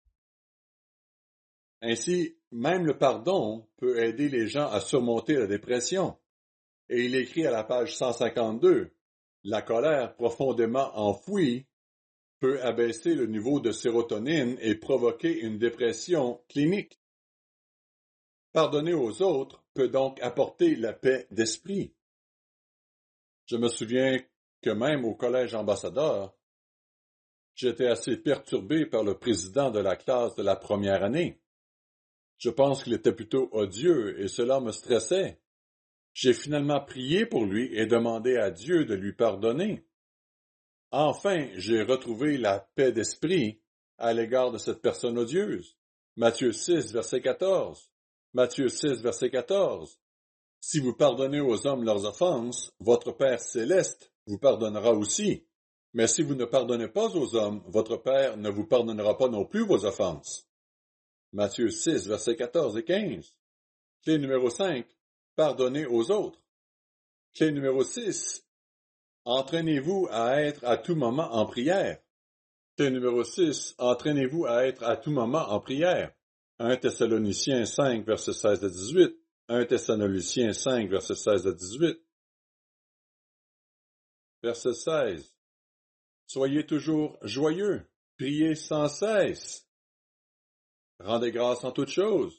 Ainsi, même le pardon peut aider les gens à surmonter la dépression. Et il écrit à la page cent cinquante-deux, « La colère profondément enfouie peut abaisser le niveau de sérotonine et provoquer une dépression clinique. Pardonner aux autres peut donc apporter la paix d'esprit. » Je me souviens que même au collège ambassadeur, j'étais assez perturbé par le président de la classe de la première année. Je pense qu'il était plutôt odieux et cela me stressait. J'ai finalement prié pour lui et demandé à Dieu de lui pardonner. Enfin, j'ai retrouvé la paix d'esprit à l'égard de cette personne odieuse. Matthieu six, verset quatorze. Matthieu six, verset quatorze. Si vous pardonnez aux hommes leurs offenses, votre Père céleste vous pardonnera aussi. Mais si vous ne pardonnez pas aux hommes, votre Père ne vous pardonnera pas non plus vos offenses. Matthieu six, versets quatorze et quinze. Clé numéro cinq. Pardonnez aux autres. Clé numéro six. Entraînez-vous à être à tout moment en prière. Clé numéro six. Entraînez-vous à être à tout moment en prière. un Thessaloniciens cinq, versets seize à dix-huit. un Thessaloniciens cinq, versets seize à dix-huit. Verset seize. Soyez toujours joyeux, priez sans cesse. Rendez grâce en toutes choses.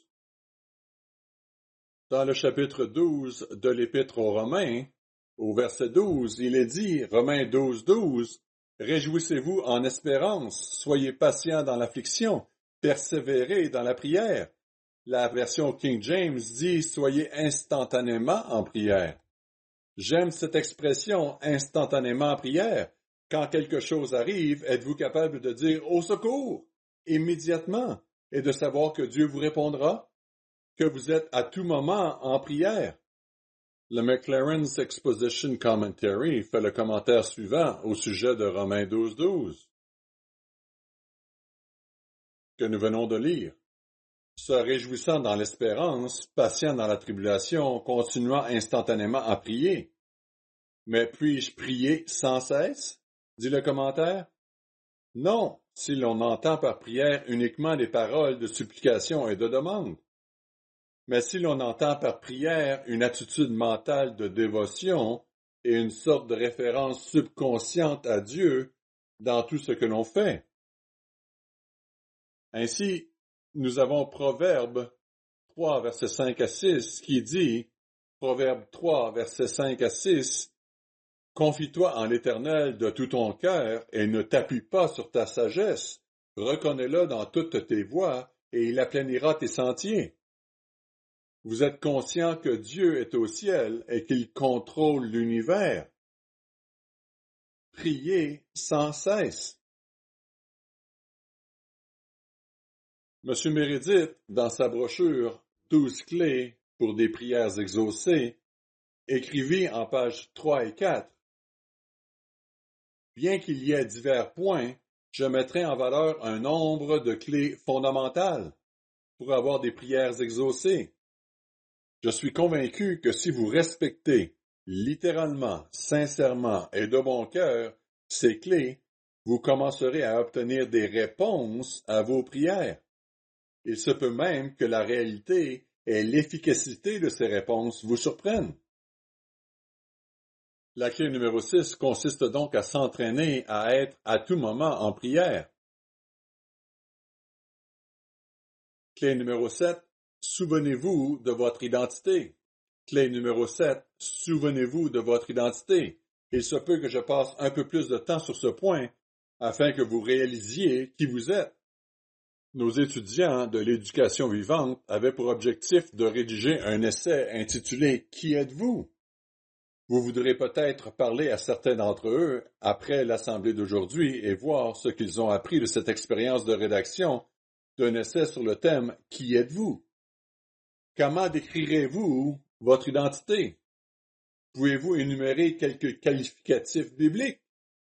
Dans le chapitre douze de l'Épître aux Romains, au verset douze, il est dit, Romains douze, douze, « Réjouissez-vous en espérance, soyez patients dans l'affliction, persévérez dans la prière. » La version King James dit, « Soyez instantanément en prière. » J'aime cette expression, instantanément en prière. Quand quelque chose arrive, êtes-vous capable de dire « Au secours » immédiatement et de savoir que Dieu vous répondra, que vous êtes à tout moment en prière? Le McLaren's Exposition Commentary fait le commentaire suivant au sujet de Romains douze, douze, que nous venons de lire. Se réjouissant dans l'espérance, patient dans la tribulation, continuant instantanément à prier. Mais puis-je prier sans cesse? Dit le commentaire. Non, si l'on entend par prière uniquement les paroles de supplication et de demande. Mais si l'on entend par prière une attitude mentale de dévotion et une sorte de référence subconsciente à Dieu dans tout ce que l'on fait. Ainsi, nous avons Proverbe trois, versets cinq à six, qui dit, Proverbe trois, versets cinq à six, « Confie-toi en l'Éternel de tout ton cœur et ne t'appuie pas sur ta sagesse. Reconnais-le dans toutes tes voies et il aplanira tes sentiers. » Vous êtes conscient que Dieu est au ciel et qu'il contrôle l'univers. Priez sans cesse. Monsieur Meredith, dans sa brochure « douze clés pour des prières exaucées », écrivit en pages trois et quatre, « Bien qu'il y ait divers points, je mettrai en valeur un nombre de clés fondamentales pour avoir des prières exaucées. Je suis convaincu que si vous respectez littéralement, sincèrement et de bon cœur ces clés, vous commencerez à obtenir des réponses à vos prières. Il se peut même que la réalité et l'efficacité de ces réponses vous surprennent. La clé numéro six consiste donc à s'entraîner à être à tout moment en prière. Clé numéro sept. Souvenez-vous de votre identité. Clé numéro sept. Souvenez-vous de votre identité. Il se peut que je passe un peu plus de temps sur ce point afin que vous réalisiez qui vous êtes. Nos étudiants de l'éducation vivante avaient pour objectif de rédiger un essai intitulé « Qui êtes-vous » Vous voudrez peut-être parler à certains d'entre eux après l'assemblée d'aujourd'hui et voir ce qu'ils ont appris de cette expérience de rédaction d'un essai sur le thème « Qui êtes-vous » ? Comment décrirez-vous votre identité? Pouvez-vous énumérer quelques qualificatifs bibliques?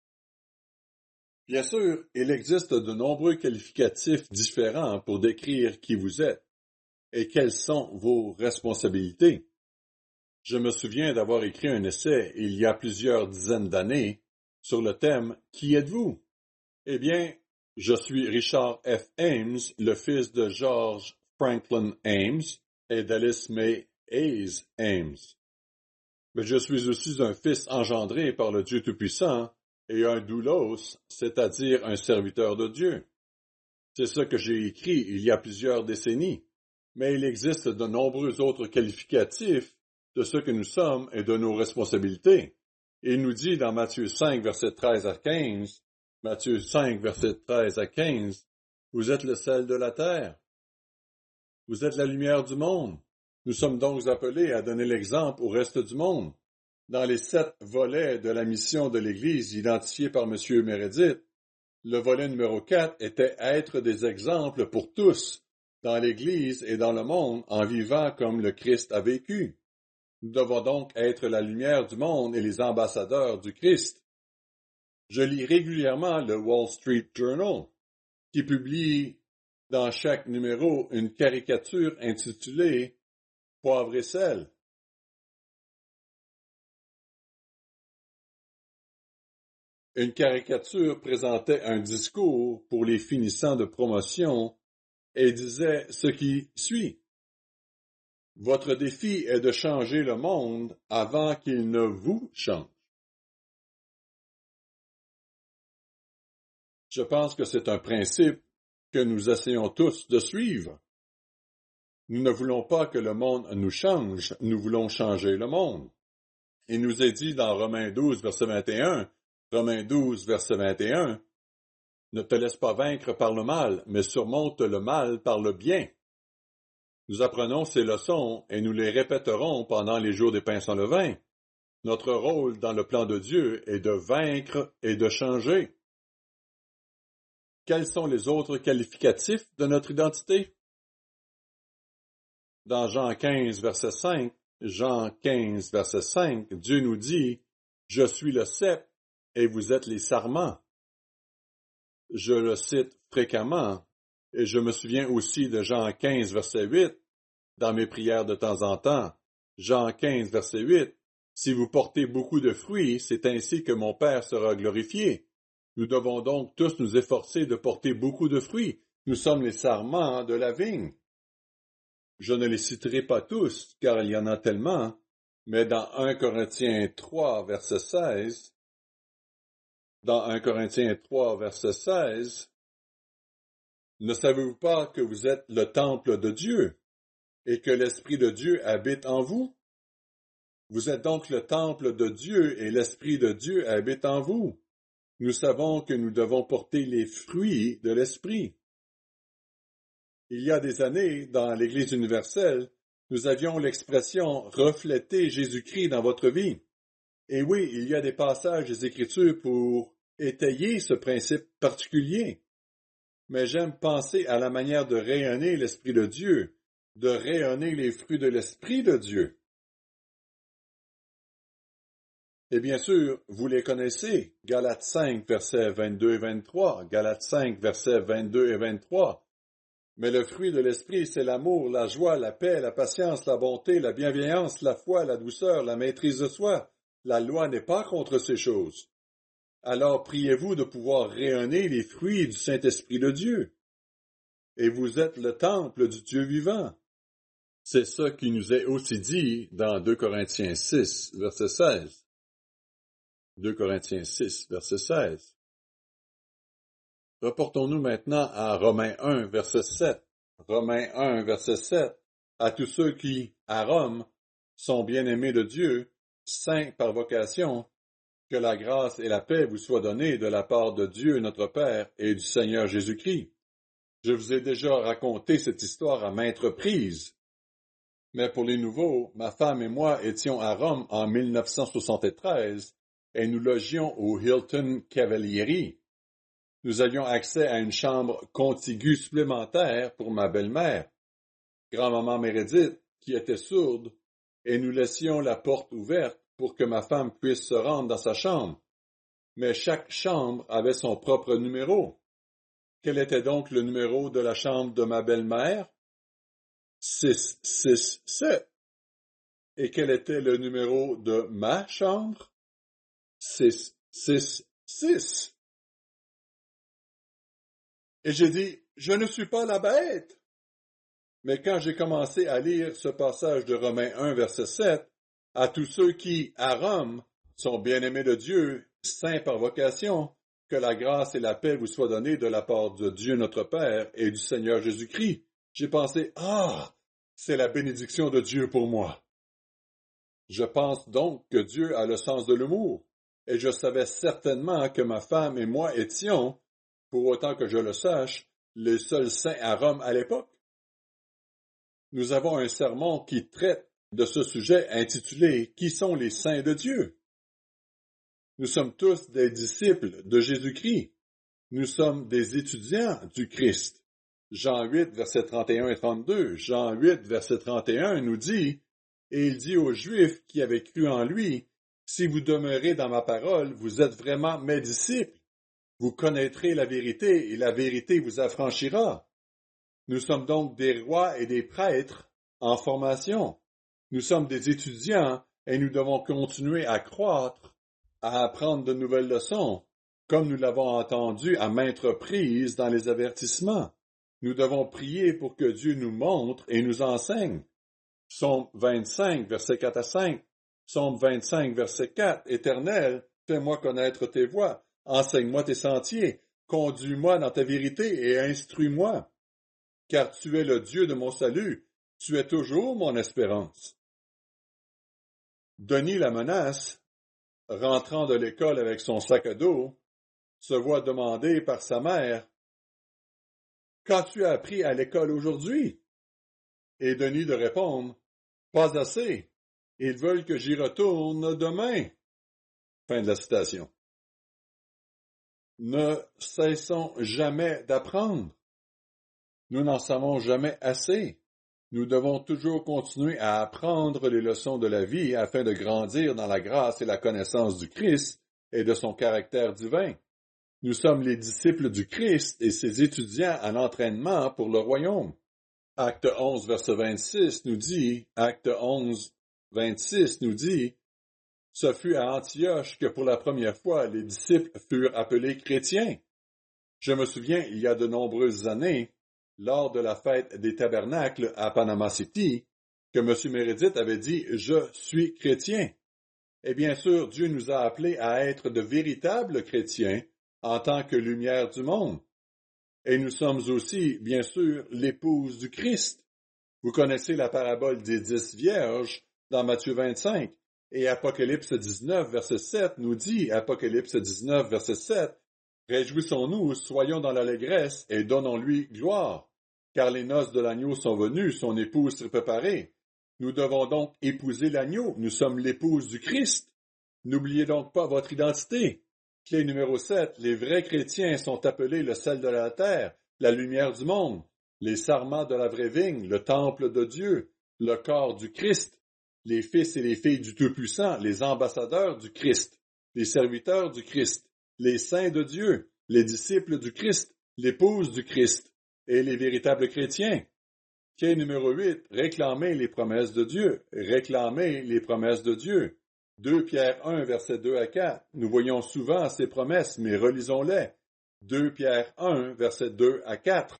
Bien sûr, il existe de nombreux qualificatifs différents pour décrire qui vous êtes et quelles sont vos responsabilités. Je me souviens d'avoir écrit un essai il y a plusieurs dizaines d'années sur le thème « Qui êtes-vous » ? Eh bien, je suis Richard F. Ames, le fils de George Franklin Ames et d'Alice May Hayes Ames. Mais je suis aussi un fils engendré par le Dieu Tout-Puissant et un doulos, c'est-à-dire un serviteur de Dieu. C'est ce que j'ai écrit il y a plusieurs décennies, mais il existe de nombreux autres qualificatifs de ce que nous sommes et de nos responsabilités. Il nous dit dans Matthieu cinq, versets treize à quinze, Matthieu cinq, versets treize à quinze, « Vous êtes le sel de la terre. Vous êtes la lumière du monde. Nous sommes donc appelés à donner l'exemple au reste du monde. » Dans les sept volets de la mission de l'Église identifiés par M. Meredith, le volet numéro quatre était être des exemples pour tous dans l'Église et dans le monde en vivant comme le Christ a vécu. Nous devons donc être la lumière du monde et les ambassadeurs du Christ. Je lis régulièrement le Wall Street Journal, qui publie dans chaque numéro une caricature intitulée « Poivre et sel ». Une caricature présentait un discours pour les finissants de promotion et disait ce qui suit. Votre défi est de changer le monde avant qu'il ne vous change. Je pense que c'est un principe que nous essayons tous de suivre. Nous ne voulons pas que le monde nous change, nous voulons changer le monde. Il nous est dit dans Romains douze, verset vingt et un, Romains douze, verset vingt et un, « Ne te laisse pas vaincre par le mal, mais surmonte le mal par le bien. » Nous apprenons ces leçons et nous les répéterons pendant les jours des pains sans levain. Notre rôle dans le plan de Dieu est de vaincre et de changer. Quels sont les autres qualificatifs de notre identité? Dans Jean quinze, verset cinq, Jean quinze, verset cinq, Dieu nous dit « Je suis le cep et vous êtes les sarments. » Je le cite fréquemment. Et je me souviens aussi de Jean quinze, verset huit, dans mes prières de temps en temps. Jean quinze, verset huit, « Si vous portez beaucoup de fruits, c'est ainsi que mon Père sera glorifié. » Nous devons donc tous nous efforcer de porter beaucoup de fruits. Nous sommes les sarments de la vigne. Je ne les citerai pas tous, car il y en a tellement, mais dans un Corinthiens trois, verset seize, dans un Corinthiens trois, verset seize, ne savez-vous pas que vous êtes le temple de Dieu et que l'Esprit de Dieu habite en vous? Vous êtes donc le temple de Dieu et l'Esprit de Dieu habite en vous. Nous savons que nous devons porter les fruits de l'Esprit. Il y a des années, dans l'Église universelle, nous avions l'expression « refléter Jésus-Christ dans votre vie ». Et oui, il y a des passages des Écritures pour étayer ce principe particulier. Mais j'aime penser à la manière de rayonner l'Esprit de Dieu, de rayonner les fruits de l'Esprit de Dieu. Et bien sûr, vous les connaissez, Galates cinq, versets vingt-deux et vingt-trois, Galates cinq, versets vingt-deux et vingt-trois. Mais le fruit de l'Esprit, c'est l'amour, la joie, la paix, la patience, la bonté, la bienveillance, la foi, la douceur, la maîtrise de soi. La loi n'est pas contre ces choses. Alors priez-vous de pouvoir rayonner les fruits du Saint-Esprit de Dieu. Et vous êtes le temple du Dieu vivant. C'est ça qui nous est aussi dit dans deux Corinthiens six, verset seize. deux Corinthiens six, verset seize. Reportons-nous maintenant à Romains un, verset sept. Romains un, verset sept. À tous ceux qui, à Rome, sont bien-aimés de Dieu, saints par vocation, que la grâce et la paix vous soient données de la part de Dieu notre Père et du Seigneur Jésus-Christ. Je vous ai déjà raconté cette histoire à maintes reprises. Mais pour les nouveaux, ma femme et moi étions à Rome en mille neuf cent soixante-treize et nous logions au Hilton Cavalieri. Nous avions accès à une chambre contiguë supplémentaire pour ma belle-mère, grand-maman Meredith, qui était sourde, et nous laissions la porte ouverte pour que ma femme puisse se rendre dans sa chambre. Mais chaque chambre avait son propre numéro. Quel était donc le numéro de la chambre de ma belle-mère? six six sept. Et quel était le numéro de ma chambre? six six six. Et j'ai dit, je ne suis pas la bête. Mais quand j'ai commencé à lire ce passage de Romains un, verset sept, à tous ceux qui, à Rome, sont bien-aimés de Dieu, saints par vocation, que la grâce et la paix vous soient données de la part de Dieu notre Père et du Seigneur Jésus-Christ, j'ai pensé, ah, c'est la bénédiction de Dieu pour moi. Je pense donc que Dieu a le sens de l'humour, et je savais certainement que ma femme et moi étions, pour autant que je le sache, les seuls saints à Rome à l'époque. Nous avons un sermon qui traite de ce sujet intitulé « Qui sont les saints de Dieu ?» Nous sommes tous des disciples de Jésus-Christ. Nous sommes des étudiants du Christ. Jean huit, versets trente et un et trente-deux. Jean huit, verset trente et un nous dit « Et il dit aux Juifs qui avaient cru en lui, « Si vous demeurez dans ma parole, vous êtes vraiment mes disciples. Vous connaîtrez la vérité, et la vérité vous affranchira. » Nous sommes donc des rois et des prêtres en formation. Nous sommes des étudiants et nous devons continuer à croître, à apprendre de nouvelles leçons, comme nous l'avons entendu à maintes reprises dans les avertissements. Nous devons prier pour que Dieu nous montre et nous enseigne. Psaume vingt-cinq, versets quatre à cinq. Psaume vingt-cinq, verset quatre. Éternel, fais-moi connaître tes voies. Enseigne-moi tes sentiers. Conduis-moi dans ta vérité et instruis-moi. Car tu es le Dieu de mon salut, tu es toujours mon espérance. Denis la menace, rentrant de l'école avec son sac à dos, se voit demander par sa mère « Qu'as-tu appris à l'école aujourd'hui? » Et Denis de répondre « Pas assez, ils veulent que j'y retourne demain. » Fin de la citation. Ne cessons jamais d'apprendre. Nous n'en savons jamais assez. Nous devons toujours continuer à apprendre les leçons de la vie afin de grandir dans la grâce et la connaissance du Christ et de son caractère divin. Nous sommes les disciples du Christ et ses étudiants à l'entraînement pour le royaume. Acte onze, verset vingt-six nous dit, Acte onze, vingt-six nous dit, « Ce fut à Antioche que pour la première fois les disciples furent appelés chrétiens. » Je me souviens, il y a de nombreuses années, lors de la fête des tabernacles à Panama City, que M. Meredith avait dit « Je suis chrétien ». Et bien sûr, Dieu nous a appelés à être de véritables chrétiens en tant que lumière du monde. Et nous sommes aussi, bien sûr, l'épouse du Christ. Vous connaissez la parabole des dix vierges dans Matthieu vingt-cinq. Et Apocalypse dix-neuf, verset sept nous dit, Apocalypse dix-neuf, verset sept, « Réjouissons-nous, soyons dans l'allégresse et donnons-lui gloire. Car les noces de l'agneau sont venues, son épouse s'est préparée. Nous devons donc épouser l'agneau, nous sommes l'épouse du Christ. N'oubliez donc pas votre identité. » Clé numéro sept, les vrais chrétiens sont appelés le sel de la terre, la lumière du monde, les sarments de la vraie vigne, le temple de Dieu, le corps du Christ, les fils et les filles du Tout-Puissant, les ambassadeurs du Christ, les serviteurs du Christ, les saints de Dieu, les disciples du Christ, l'épouse du Christ et les véritables chrétiens. Clé numéro huit, réclamer les promesses de Dieu, réclamer les promesses de Dieu. deux Pierre un, versets deux à quatre. Nous voyons souvent ces promesses, mais relisons-les. deux Pierre un, versets deux à quatre.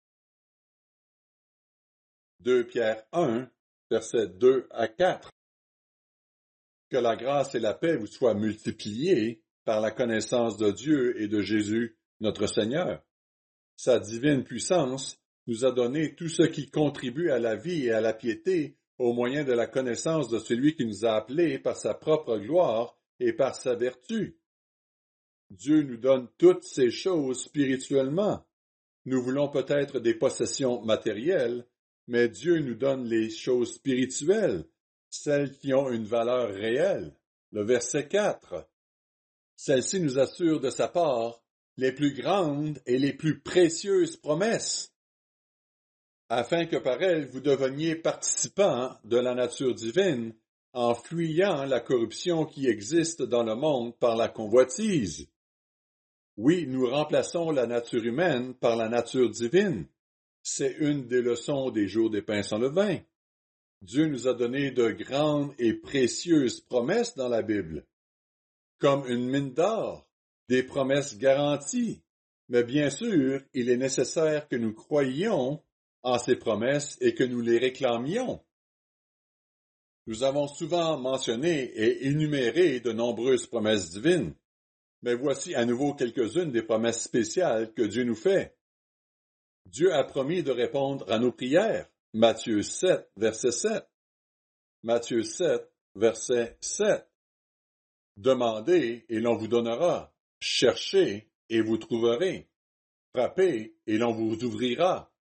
deux Pierre un, versets deux à quatre. Que la grâce et la paix vous soient multipliées par la connaissance de Dieu et de Jésus, notre Seigneur. Sa divine puissance nous a donné tout ce qui contribue à la vie et à la piété au moyen de la connaissance de celui qui nous a appelés par sa propre gloire et par sa vertu. Dieu nous donne toutes ces choses spirituellement. Nous voulons peut-être des possessions matérielles, mais Dieu nous donne les choses spirituelles, celles qui ont une valeur réelle. Le verset quatre. Celle-ci nous assure de sa part les plus grandes et les plus précieuses promesses, afin que par elles vous deveniez participants de la nature divine en fuyant la corruption qui existe dans le monde par la convoitise. Oui, nous remplaçons la nature humaine par la nature divine. C'est une des leçons des jours des pains sans levain. Dieu nous a donné de grandes et précieuses promesses dans la Bible, comme une mine d'or, des promesses garanties. Mais bien sûr, il est nécessaire que nous croyions en ces promesses et que nous les réclamions. Nous avons souvent mentionné et énuméré de nombreuses promesses divines, mais voici à nouveau quelques-unes des promesses spéciales que Dieu nous fait. Dieu a promis de répondre à nos prières. Matthieu sept, verset sept. Matthieu sept, verset sept. Demandez et l'on vous donnera. Cherchez et vous trouverez. Frappez et l'on vous ouvrira.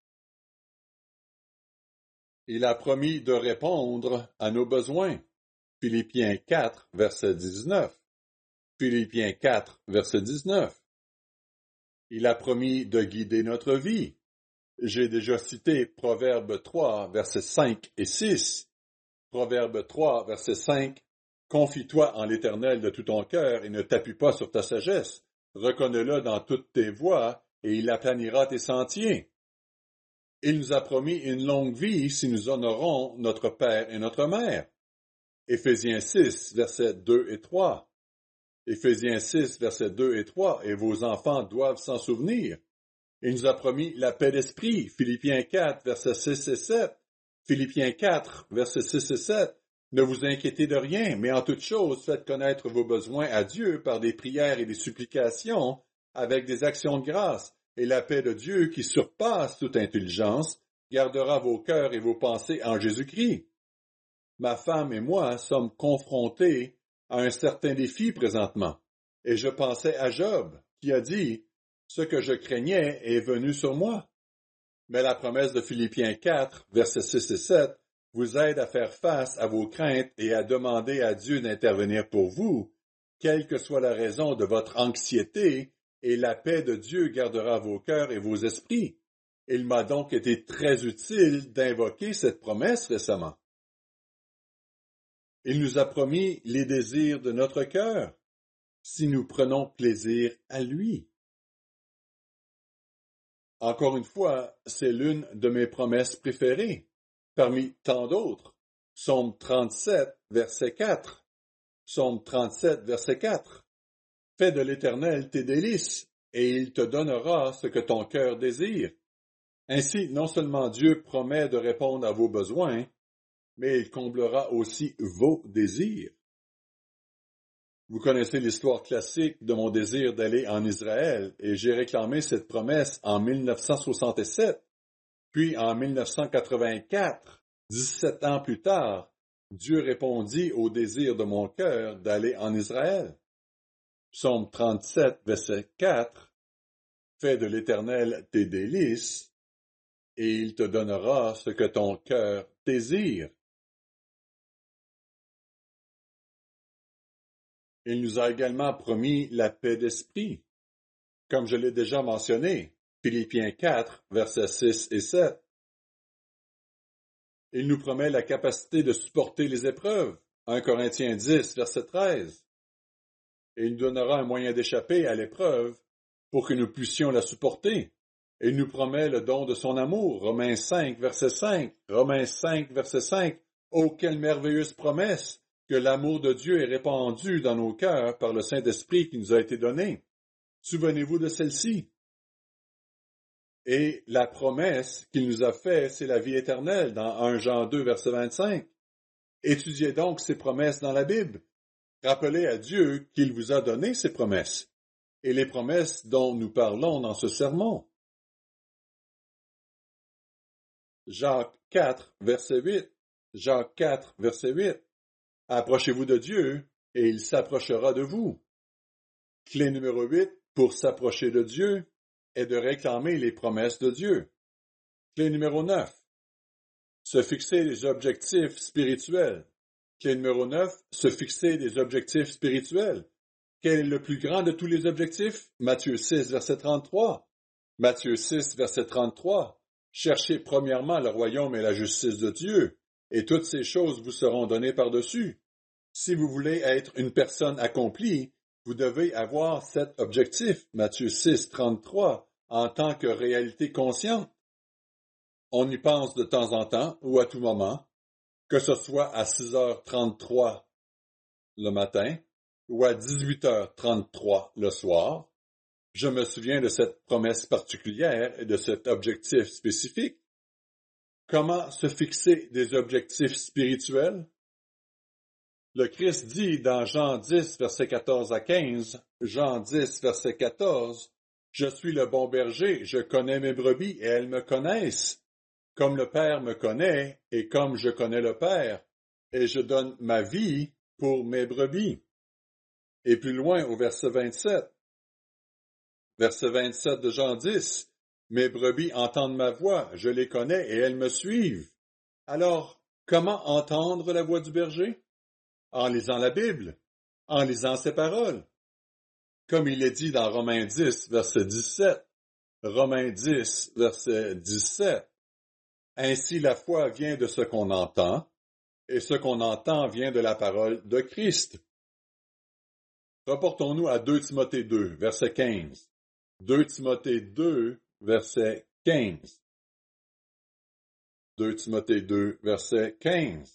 Il a promis de répondre à nos besoins. Philippiens quatre, verset dix-neuf. Philippiens quatre, verset dix-neuf. Il a promis de guider notre vie. J'ai déjà cité Proverbe trois, versets cinq et six. Proverbe trois, verset cinq. Confie-toi en l'Éternel de tout ton cœur et ne t'appuie pas sur ta sagesse. Reconnais-le dans toutes tes voies et il aplanira tes sentiers. Il nous a promis une longue vie si nous honorons notre Père et notre Mère. Éphésiens six, versets deux et trois. Éphésiens six, versets deux et trois. Et vos enfants doivent s'en souvenir. Il nous a promis la paix d'esprit. Philippiens quatre, versets six et sept. Philippiens quatre, versets six et sept. Ne vous inquiétez de rien, mais en toute chose, faites connaître vos besoins à Dieu par des prières et des supplications, avec des actions de grâce, et la paix de Dieu qui surpasse toute intelligence, gardera vos cœurs et vos pensées en Jésus-Christ. Ma femme et moi sommes confrontés à un certain défi présentement, et je pensais à Job, qui a dit « Ce que je craignais est venu sur moi ». Mais la promesse de Philippiens quatre, versets six et sept, vous aide à faire face à vos craintes et à demander à Dieu d'intervenir pour vous, quelle que soit la raison de votre anxiété, et la paix de Dieu gardera vos cœurs et vos esprits. Il m'a donc été très utile d'invoquer cette promesse récemment. Il nous a promis les désirs de notre cœur, si nous prenons plaisir à lui. Encore une fois, c'est l'une de mes promesses préférées, parmi tant d'autres. Psaume trente-sept, verset quatre. Psaume trente-sept, verset quatre. Fais de l'Éternel tes délices, et il te donnera ce que ton cœur désire. Ainsi, non seulement Dieu promet de répondre à vos besoins, mais il comblera aussi vos désirs. Vous connaissez l'histoire classique de mon désir d'aller en Israël, et j'ai réclamé cette promesse en mille neuf cent soixante-sept. Puis en mille neuf cent quatre-vingt-quatre, dix-sept ans plus tard, Dieu répondit au désir de mon cœur d'aller en Israël. Psaume trente-sept, verset quatre. Fais de l'Éternel tes délices, et il te donnera ce que ton cœur désire. Il nous a également promis la paix d'esprit. Comme je l'ai déjà mentionné, Philippiens quatre, versets six et sept. Il nous promet la capacité de supporter les épreuves. un Corinthiens dix, verset treize. Et il nous donnera un moyen d'échapper à l'épreuve pour que nous puissions la supporter. Et il nous promet le don de son amour. Romains cinq, verset cinq. Romains cinq, verset cinq. Oh, quelle merveilleuse promesse que l'amour de Dieu est répandu dans nos cœurs par le Saint-Esprit qui nous a été donné. Souvenez-vous de celle-ci. Et la promesse qu'il nous a faite, c'est la vie éternelle dans un Jean deux, verset vingt-cinq. Étudiez donc ces promesses dans la Bible. Rappelez à Dieu qu'il vous a donné ces promesses, et les promesses dont nous parlons dans ce sermon. Jacques quatre, verset huit. Jacques quatre, verset huit. Approchez-vous de Dieu, et il s'approchera de vous. Clé numéro huit pour s'approcher de Dieu est de réclamer les promesses de Dieu. Clé numéro neuf. se fixer des objectifs spirituels. Clé numéro neuf, se fixer des objectifs spirituels. Quel est le plus grand de tous les objectifs? Matthieu six, verset trente-trois. Matthieu six, verset trente-trois. Cherchez premièrement le royaume et la justice de Dieu, et toutes ces choses vous seront données par-dessus. Si vous voulez être une personne accomplie, vous devez avoir cet objectif, Matthieu six, trente-trois, en tant que réalité consciente. On y pense de temps en temps ou à tout moment, que ce soit à six heures trente-trois le matin ou à dix-huit heures trente-trois le soir. Je me souviens de cette promesse particulière et de cet objectif spécifique. Comment se fixer des objectifs spirituels? Le Christ dit dans Jean dix, versets quatorze à quinze, Jean dix, verset quatorze, « Je suis le bon berger, je connais mes brebis et elles me connaissent, comme le Père me connaît et comme je connais le Père, et je donne ma vie pour mes brebis. » Et plus loin au verset vingt-sept, verset vingt-sept de Jean dix, « Mes brebis entendent ma voix, je les connais et elles me suivent. » Alors, comment entendre la voix du berger? En lisant la Bible, en lisant ses paroles. Comme il est dit dans Romains dix, verset dix-sept. Romains dix, verset dix-sept. Ainsi la foi vient de ce qu'on entend, et ce qu'on entend vient de la parole de Christ. Reportons-nous à deux Timothée deux, verset quinze. deux Timothée deux, verset quinze. deux Timothée deux, verset quinze.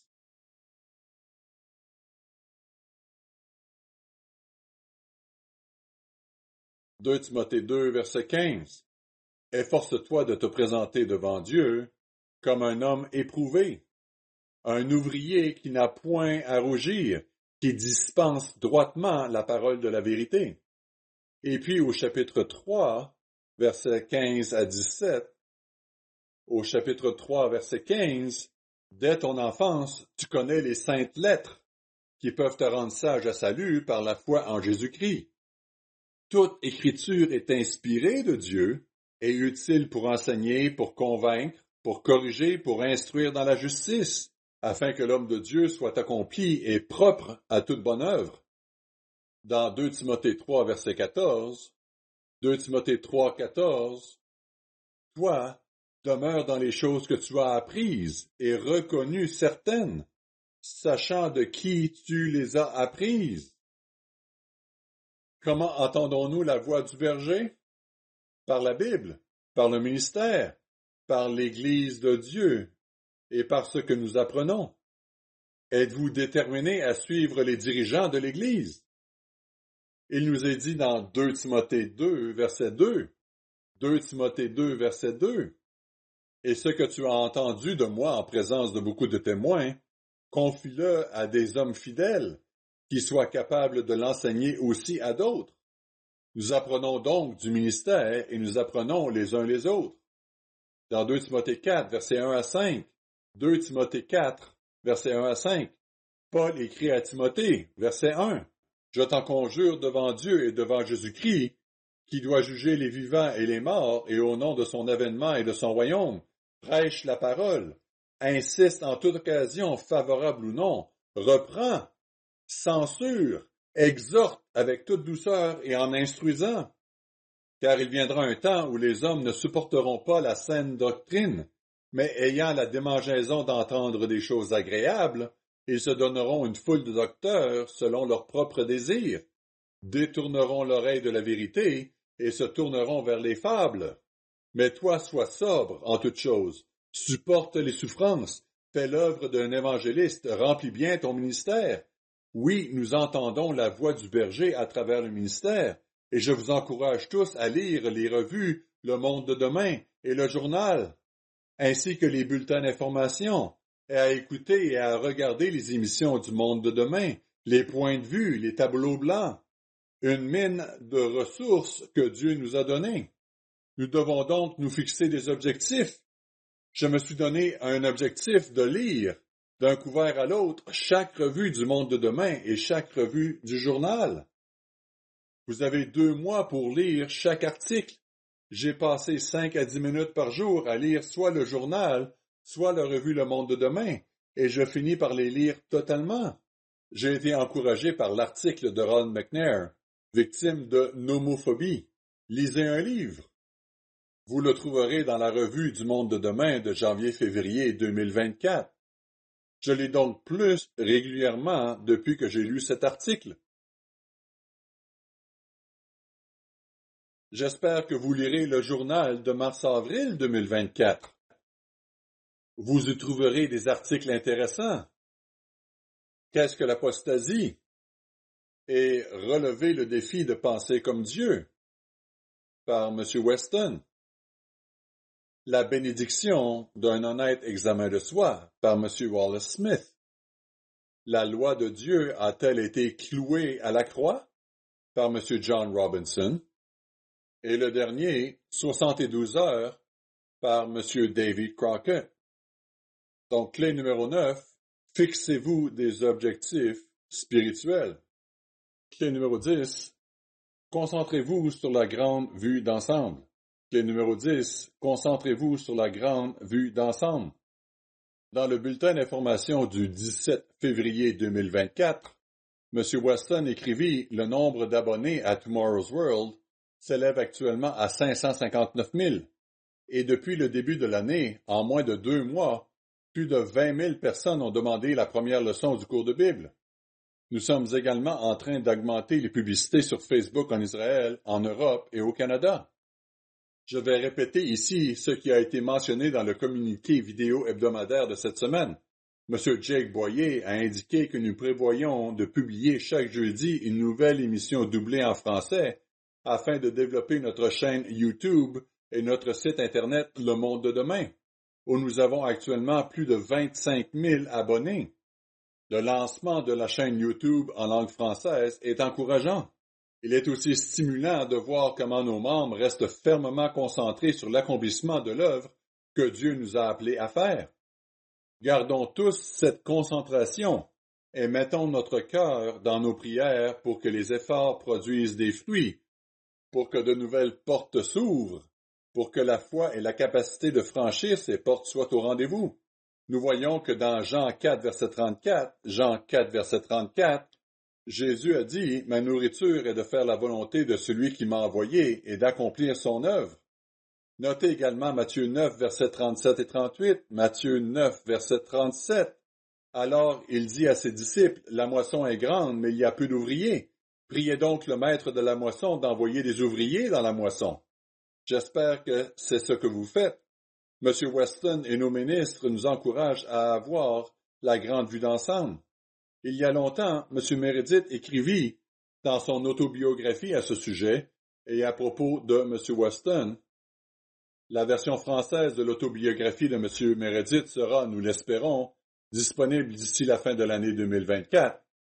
deux Timothée deux, verset quinze. « Efforce-toi de te présenter devant Dieu comme un homme éprouvé, un ouvrier qui n'a point à rougir, qui dispense droitement la parole de la vérité. » Et puis au chapitre trois, versets quinze à dix-sept, au chapitre trois, verset quinze, « Dès ton enfance, tu connais les saintes lettres qui peuvent te rendre sage à salut par la foi en Jésus-Christ. Toute écriture est inspirée de Dieu et utile pour enseigner, pour convaincre, pour corriger, pour instruire dans la justice, afin que l'homme de Dieu soit accompli et propre à toute bonne œuvre. » Dans deux Timothée trois, verset quatorze, deux Timothée trois, quatorze, « Toi, demeure dans les choses que tu as apprises et reconnues certaines, sachant de qui tu les as apprises. » Comment entendons-nous la voix du berger? Par la Bible, par le ministère, par l'Église de Dieu et par ce que nous apprenons. Êtes-vous déterminés à suivre les dirigeants de l'Église? Il nous est dit dans deux Timothée deux, verset deux. deux Timothée deux, verset deux. « Et ce que tu as entendu de moi en présence de beaucoup de témoins, confie-le à des hommes fidèles, qui soient capables de l'enseigner aussi à d'autres. Nous apprenons donc du ministère et nous apprenons les uns les autres. » Dans deux Timothée quatre, versets un à cinq, deux Timothée quatre, versets un à cinq, Paul écrit à Timothée, verset un, « Je t'en conjure devant Dieu et devant Jésus-Christ, qui doit juger les vivants et les morts, et au nom de son avènement et de son royaume, prêche la parole, insiste en toute occasion, favorable ou non, reprend, censure, exhorte avec toute douceur et en instruisant. Car il viendra un temps où les hommes ne supporteront pas la saine doctrine, mais ayant la démangeaison d'entendre des choses agréables, ils se donneront une foule de docteurs selon leurs propres désirs, détourneront l'oreille de la vérité et se tourneront vers les fables. Mais toi, sois sobre en toutes choses, supporte les souffrances, fais l'œuvre d'un évangéliste, remplis bien ton ministère. Oui, nous entendons la voix du berger à travers le ministère, et je vous encourage tous à lire les revues Le Monde de demain et le journal, ainsi que les bulletins d'information, et à écouter et à regarder les émissions du Monde de demain, les points de vue, les tableaux blancs, une mine de ressources que Dieu nous a données. Nous devons donc nous fixer des objectifs. Je me suis donné un objectif de lire, d'un couvert à l'autre, chaque revue du Monde de demain et chaque revue du journal. Vous avez deux mois pour lire chaque article. J'ai passé cinq à dix minutes par jour à lire soit le journal, soit la revue Le Monde de demain, et je finis par les lire totalement. J'ai été encouragé par l'article de Ron McNair, victime de nomophobie. Lisez un livre. Vous le trouverez dans la revue du Monde de demain de janvier-février deux mille vingt-quatre. Je lis donc plus régulièrement depuis que j'ai lu cet article. J'espère que vous lirez le journal de mars-avril deux mille vingt-quatre. Vous y trouverez des articles intéressants. Qu'est-ce que l'apostasie? Et relever le défi de penser comme Dieu par M. Weston. La bénédiction d'un honnête examen de soi par M. Wallace Smith. La loi de Dieu a-t-elle été clouée à la croix par M. John Robinson. Et le dernier, soixante-douze heures, par M. David Crockett. Donc, clé numéro neuf, fixez-vous des objectifs spirituels. Clé numéro dix, concentrez-vous sur la grande vue d'ensemble. Clé numéro dix, concentrez-vous sur la grande vue d'ensemble. Dans le bulletin d'information du dix-sept février deux mille vingt-quatre, M. Weston écrivit « Le nombre d'abonnés à Tomorrow's World s'élève actuellement à cinq cent cinquante-neuf mille. Et depuis le début de l'année, en moins de deux mois, plus de vingt mille personnes ont demandé la première leçon du cours de Bible. Nous sommes également en train d'augmenter les publicités sur Facebook en Israël, en Europe et au Canada. Je vais répéter ici ce qui a été mentionné dans le communiqué vidéo hebdomadaire de cette semaine. M. Jake Boyer a indiqué que nous prévoyons de publier chaque jeudi une nouvelle émission doublée en français afin de développer notre chaîne YouTube et notre site Internet Le Monde de demain, où nous avons actuellement plus de vingt-cinq mille abonnés. Le lancement de la chaîne YouTube en langue française est encourageant. Il est aussi stimulant de voir comment nos membres restent fermement concentrés sur l'accomplissement de l'œuvre que Dieu nous a appelés à faire. Gardons tous cette concentration et mettons notre cœur dans nos prières pour que les efforts produisent des fruits, pour que de nouvelles portes s'ouvrent, pour que la foi et la capacité de franchir ces portes soient au rendez-vous. Nous voyons que dans Jean quatre, verset trente-quatre, Jean quatre, verset trente-quatre, Jésus a dit « Ma nourriture est de faire la volonté de celui qui m'a envoyé et d'accomplir son œuvre. » Notez également Matthieu neuf, versets trente-sept et trente-huit, Matthieu neuf, verset trente-sept. Alors il dit à ses disciples « La moisson est grande, mais il y a peu d'ouvriers. Priez donc le maître de la moisson d'envoyer des ouvriers dans la moisson. » J'espère que c'est ce que vous faites. M. Weston et nos ministres nous encouragent à avoir la grande vue d'ensemble. Il y a longtemps, M. Meredith écrivit dans son autobiographie à ce sujet et à propos de M. Weston. La version française de l'autobiographie de M. Meredith sera, nous l'espérons, disponible d'ici la fin de l'année deux mille vingt-quatre.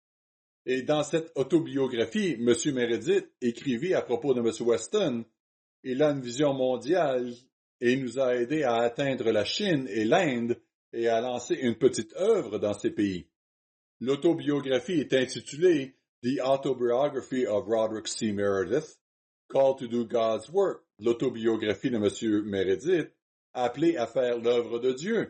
Et dans cette autobiographie, M. Meredith écrivit à propos de M. Weston, « Il a une vision mondiale et il nous a aidés à atteindre la Chine et l'Inde et à lancer une petite œuvre dans ces pays. » L'autobiographie est intitulée « The Autobiography of Roderick C. Meredith, Called to do God's Work », l'autobiographie de M. Meredith, appelée à faire l'œuvre de Dieu.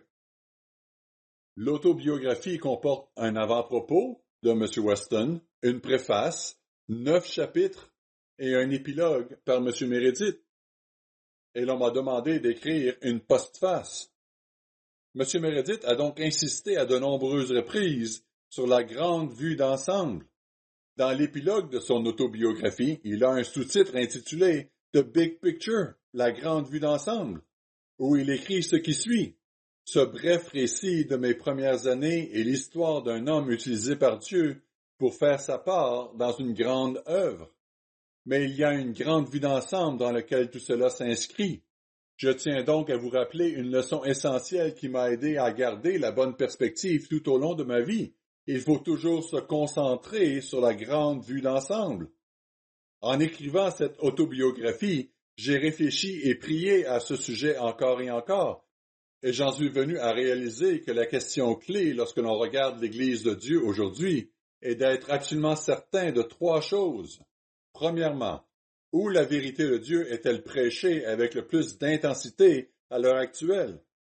L'autobiographie comporte un avant-propos de M. Weston, une préface, neuf chapitres et un épilogue par M. Meredith. Et l'on m'a demandé d'écrire une postface. M. Meredith a donc insisté à de nombreuses reprises sur la grande vue d'ensemble. Dans l'épilogue de son autobiographie, il a un sous-titre intitulé « The Big Picture », la grande vue d'ensemble, où il écrit ce qui suit. Ce bref récit de mes premières années est l'histoire d'un homme utilisé par Dieu pour faire sa part dans une grande œuvre. Mais il y a une grande vue d'ensemble dans laquelle tout cela s'inscrit. Je tiens donc à vous rappeler une leçon essentielle qui m'a aidé à garder la bonne perspective tout au long de ma vie. Il faut toujours se concentrer sur la grande vue d'ensemble. En écrivant cette autobiographie, j'ai réfléchi et prié à ce sujet encore et encore, et j'en suis venu à réaliser que la question clé lorsque l'on regarde l'Église de Dieu aujourd'hui est d'être absolument certain de trois choses. Premièrement, où la vérité de Dieu est-elle prêchée avec le plus d'intensité à l'heure actuelle?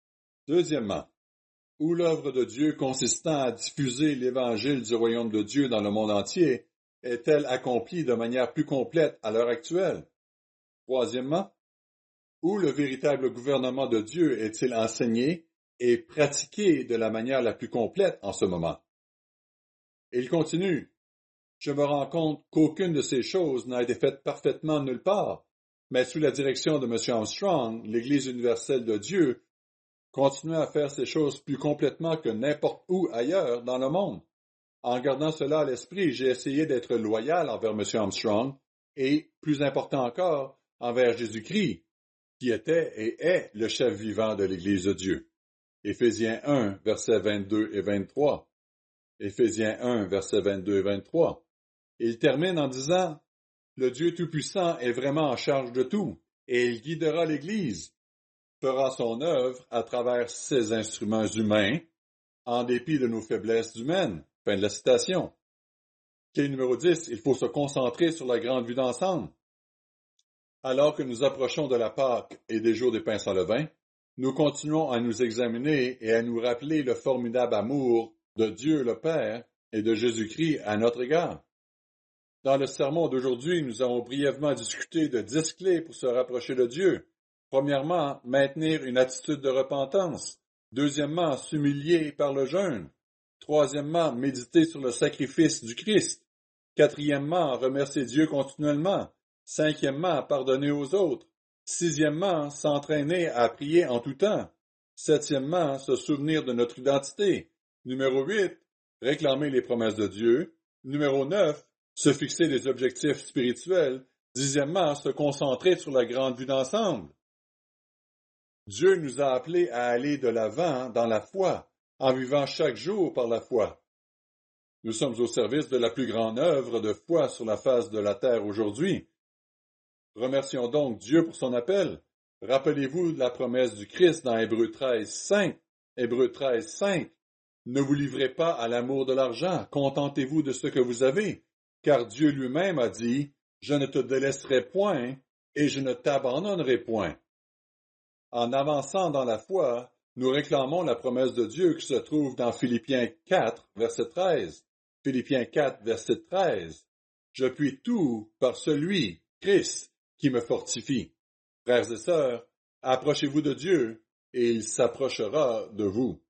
Deuxièmement, où l'œuvre de Dieu consistant à diffuser l'évangile du royaume de Dieu dans le monde entier est-elle accomplie de manière plus complète à l'heure actuelle? Troisièmement, où le véritable gouvernement de Dieu est-il enseigné et pratiqué de la manière la plus complète en ce moment? Et il continue. Je me rends compte qu'aucune de ces choses n'a été faite parfaitement nulle part, mais sous la direction de M. Armstrong, l'Église universelle de Dieu continue à faire ces choses plus complètement que n'importe où ailleurs dans le monde. En gardant cela à l'esprit, j'ai essayé d'être loyal envers M. Armstrong et, plus important encore, envers Jésus-Christ, qui était et est le chef vivant de l'Église de Dieu. Éphésiens un, versets vingt-deux et vingt-trois. Éphésiens un, versets vingt-deux et vingt-trois. Il termine en disant, « Le Dieu Tout-Puissant est vraiment en charge de tout, et il guidera l'Église, fera son œuvre à travers ses instruments humains, en dépit de nos faiblesses humaines. » Fin de la citation. Clé numéro dix, il faut se concentrer sur la grande vue d'ensemble. Alors que nous approchons de la Pâque et des jours des pains sans levain, nous continuons à nous examiner et à nous rappeler le formidable amour de Dieu le Père et de Jésus-Christ à notre égard. Dans le sermon d'aujourd'hui, nous avons brièvement discuté de dix clés pour se rapprocher de Dieu. Premièrement, maintenir une attitude de repentance. Deuxièmement, s'humilier par le jeûne. Troisièmement, méditer sur le sacrifice du Christ. Quatrièmement, remercier Dieu continuellement. Cinquièmement, pardonner aux autres. Sixièmement, s'entraîner à prier en tout temps. Septièmement, se souvenir de notre identité. Numéro huit, réclamer les promesses de Dieu. Numéro neuf, se fixer des objectifs spirituels. Dixièmement, se concentrer sur la grande vue d'ensemble. Dieu nous a appelés à aller de l'avant dans la foi, en vivant chaque jour par la foi. Nous sommes au service de la plus grande œuvre de foi sur la face de la terre aujourd'hui. Remercions donc Dieu pour son appel. Rappelez-vous la promesse du Christ dans Hébreux treize, cinq. Hébreux treize, cinq. Ne vous livrez pas à l'amour de l'argent, contentez-vous de ce que vous avez, car Dieu lui-même a dit, « Je ne te délaisserai point et je ne t'abandonnerai point. » En avançant dans la foi, nous réclamons la promesse de Dieu qui se trouve dans Philippiens quatre, verset treize. Philippiens quatre, verset treize. « Je puis tout par celui, Christ, qui me fortifie. » Frères et sœurs, approchez-vous de Dieu, et il s'approchera de vous.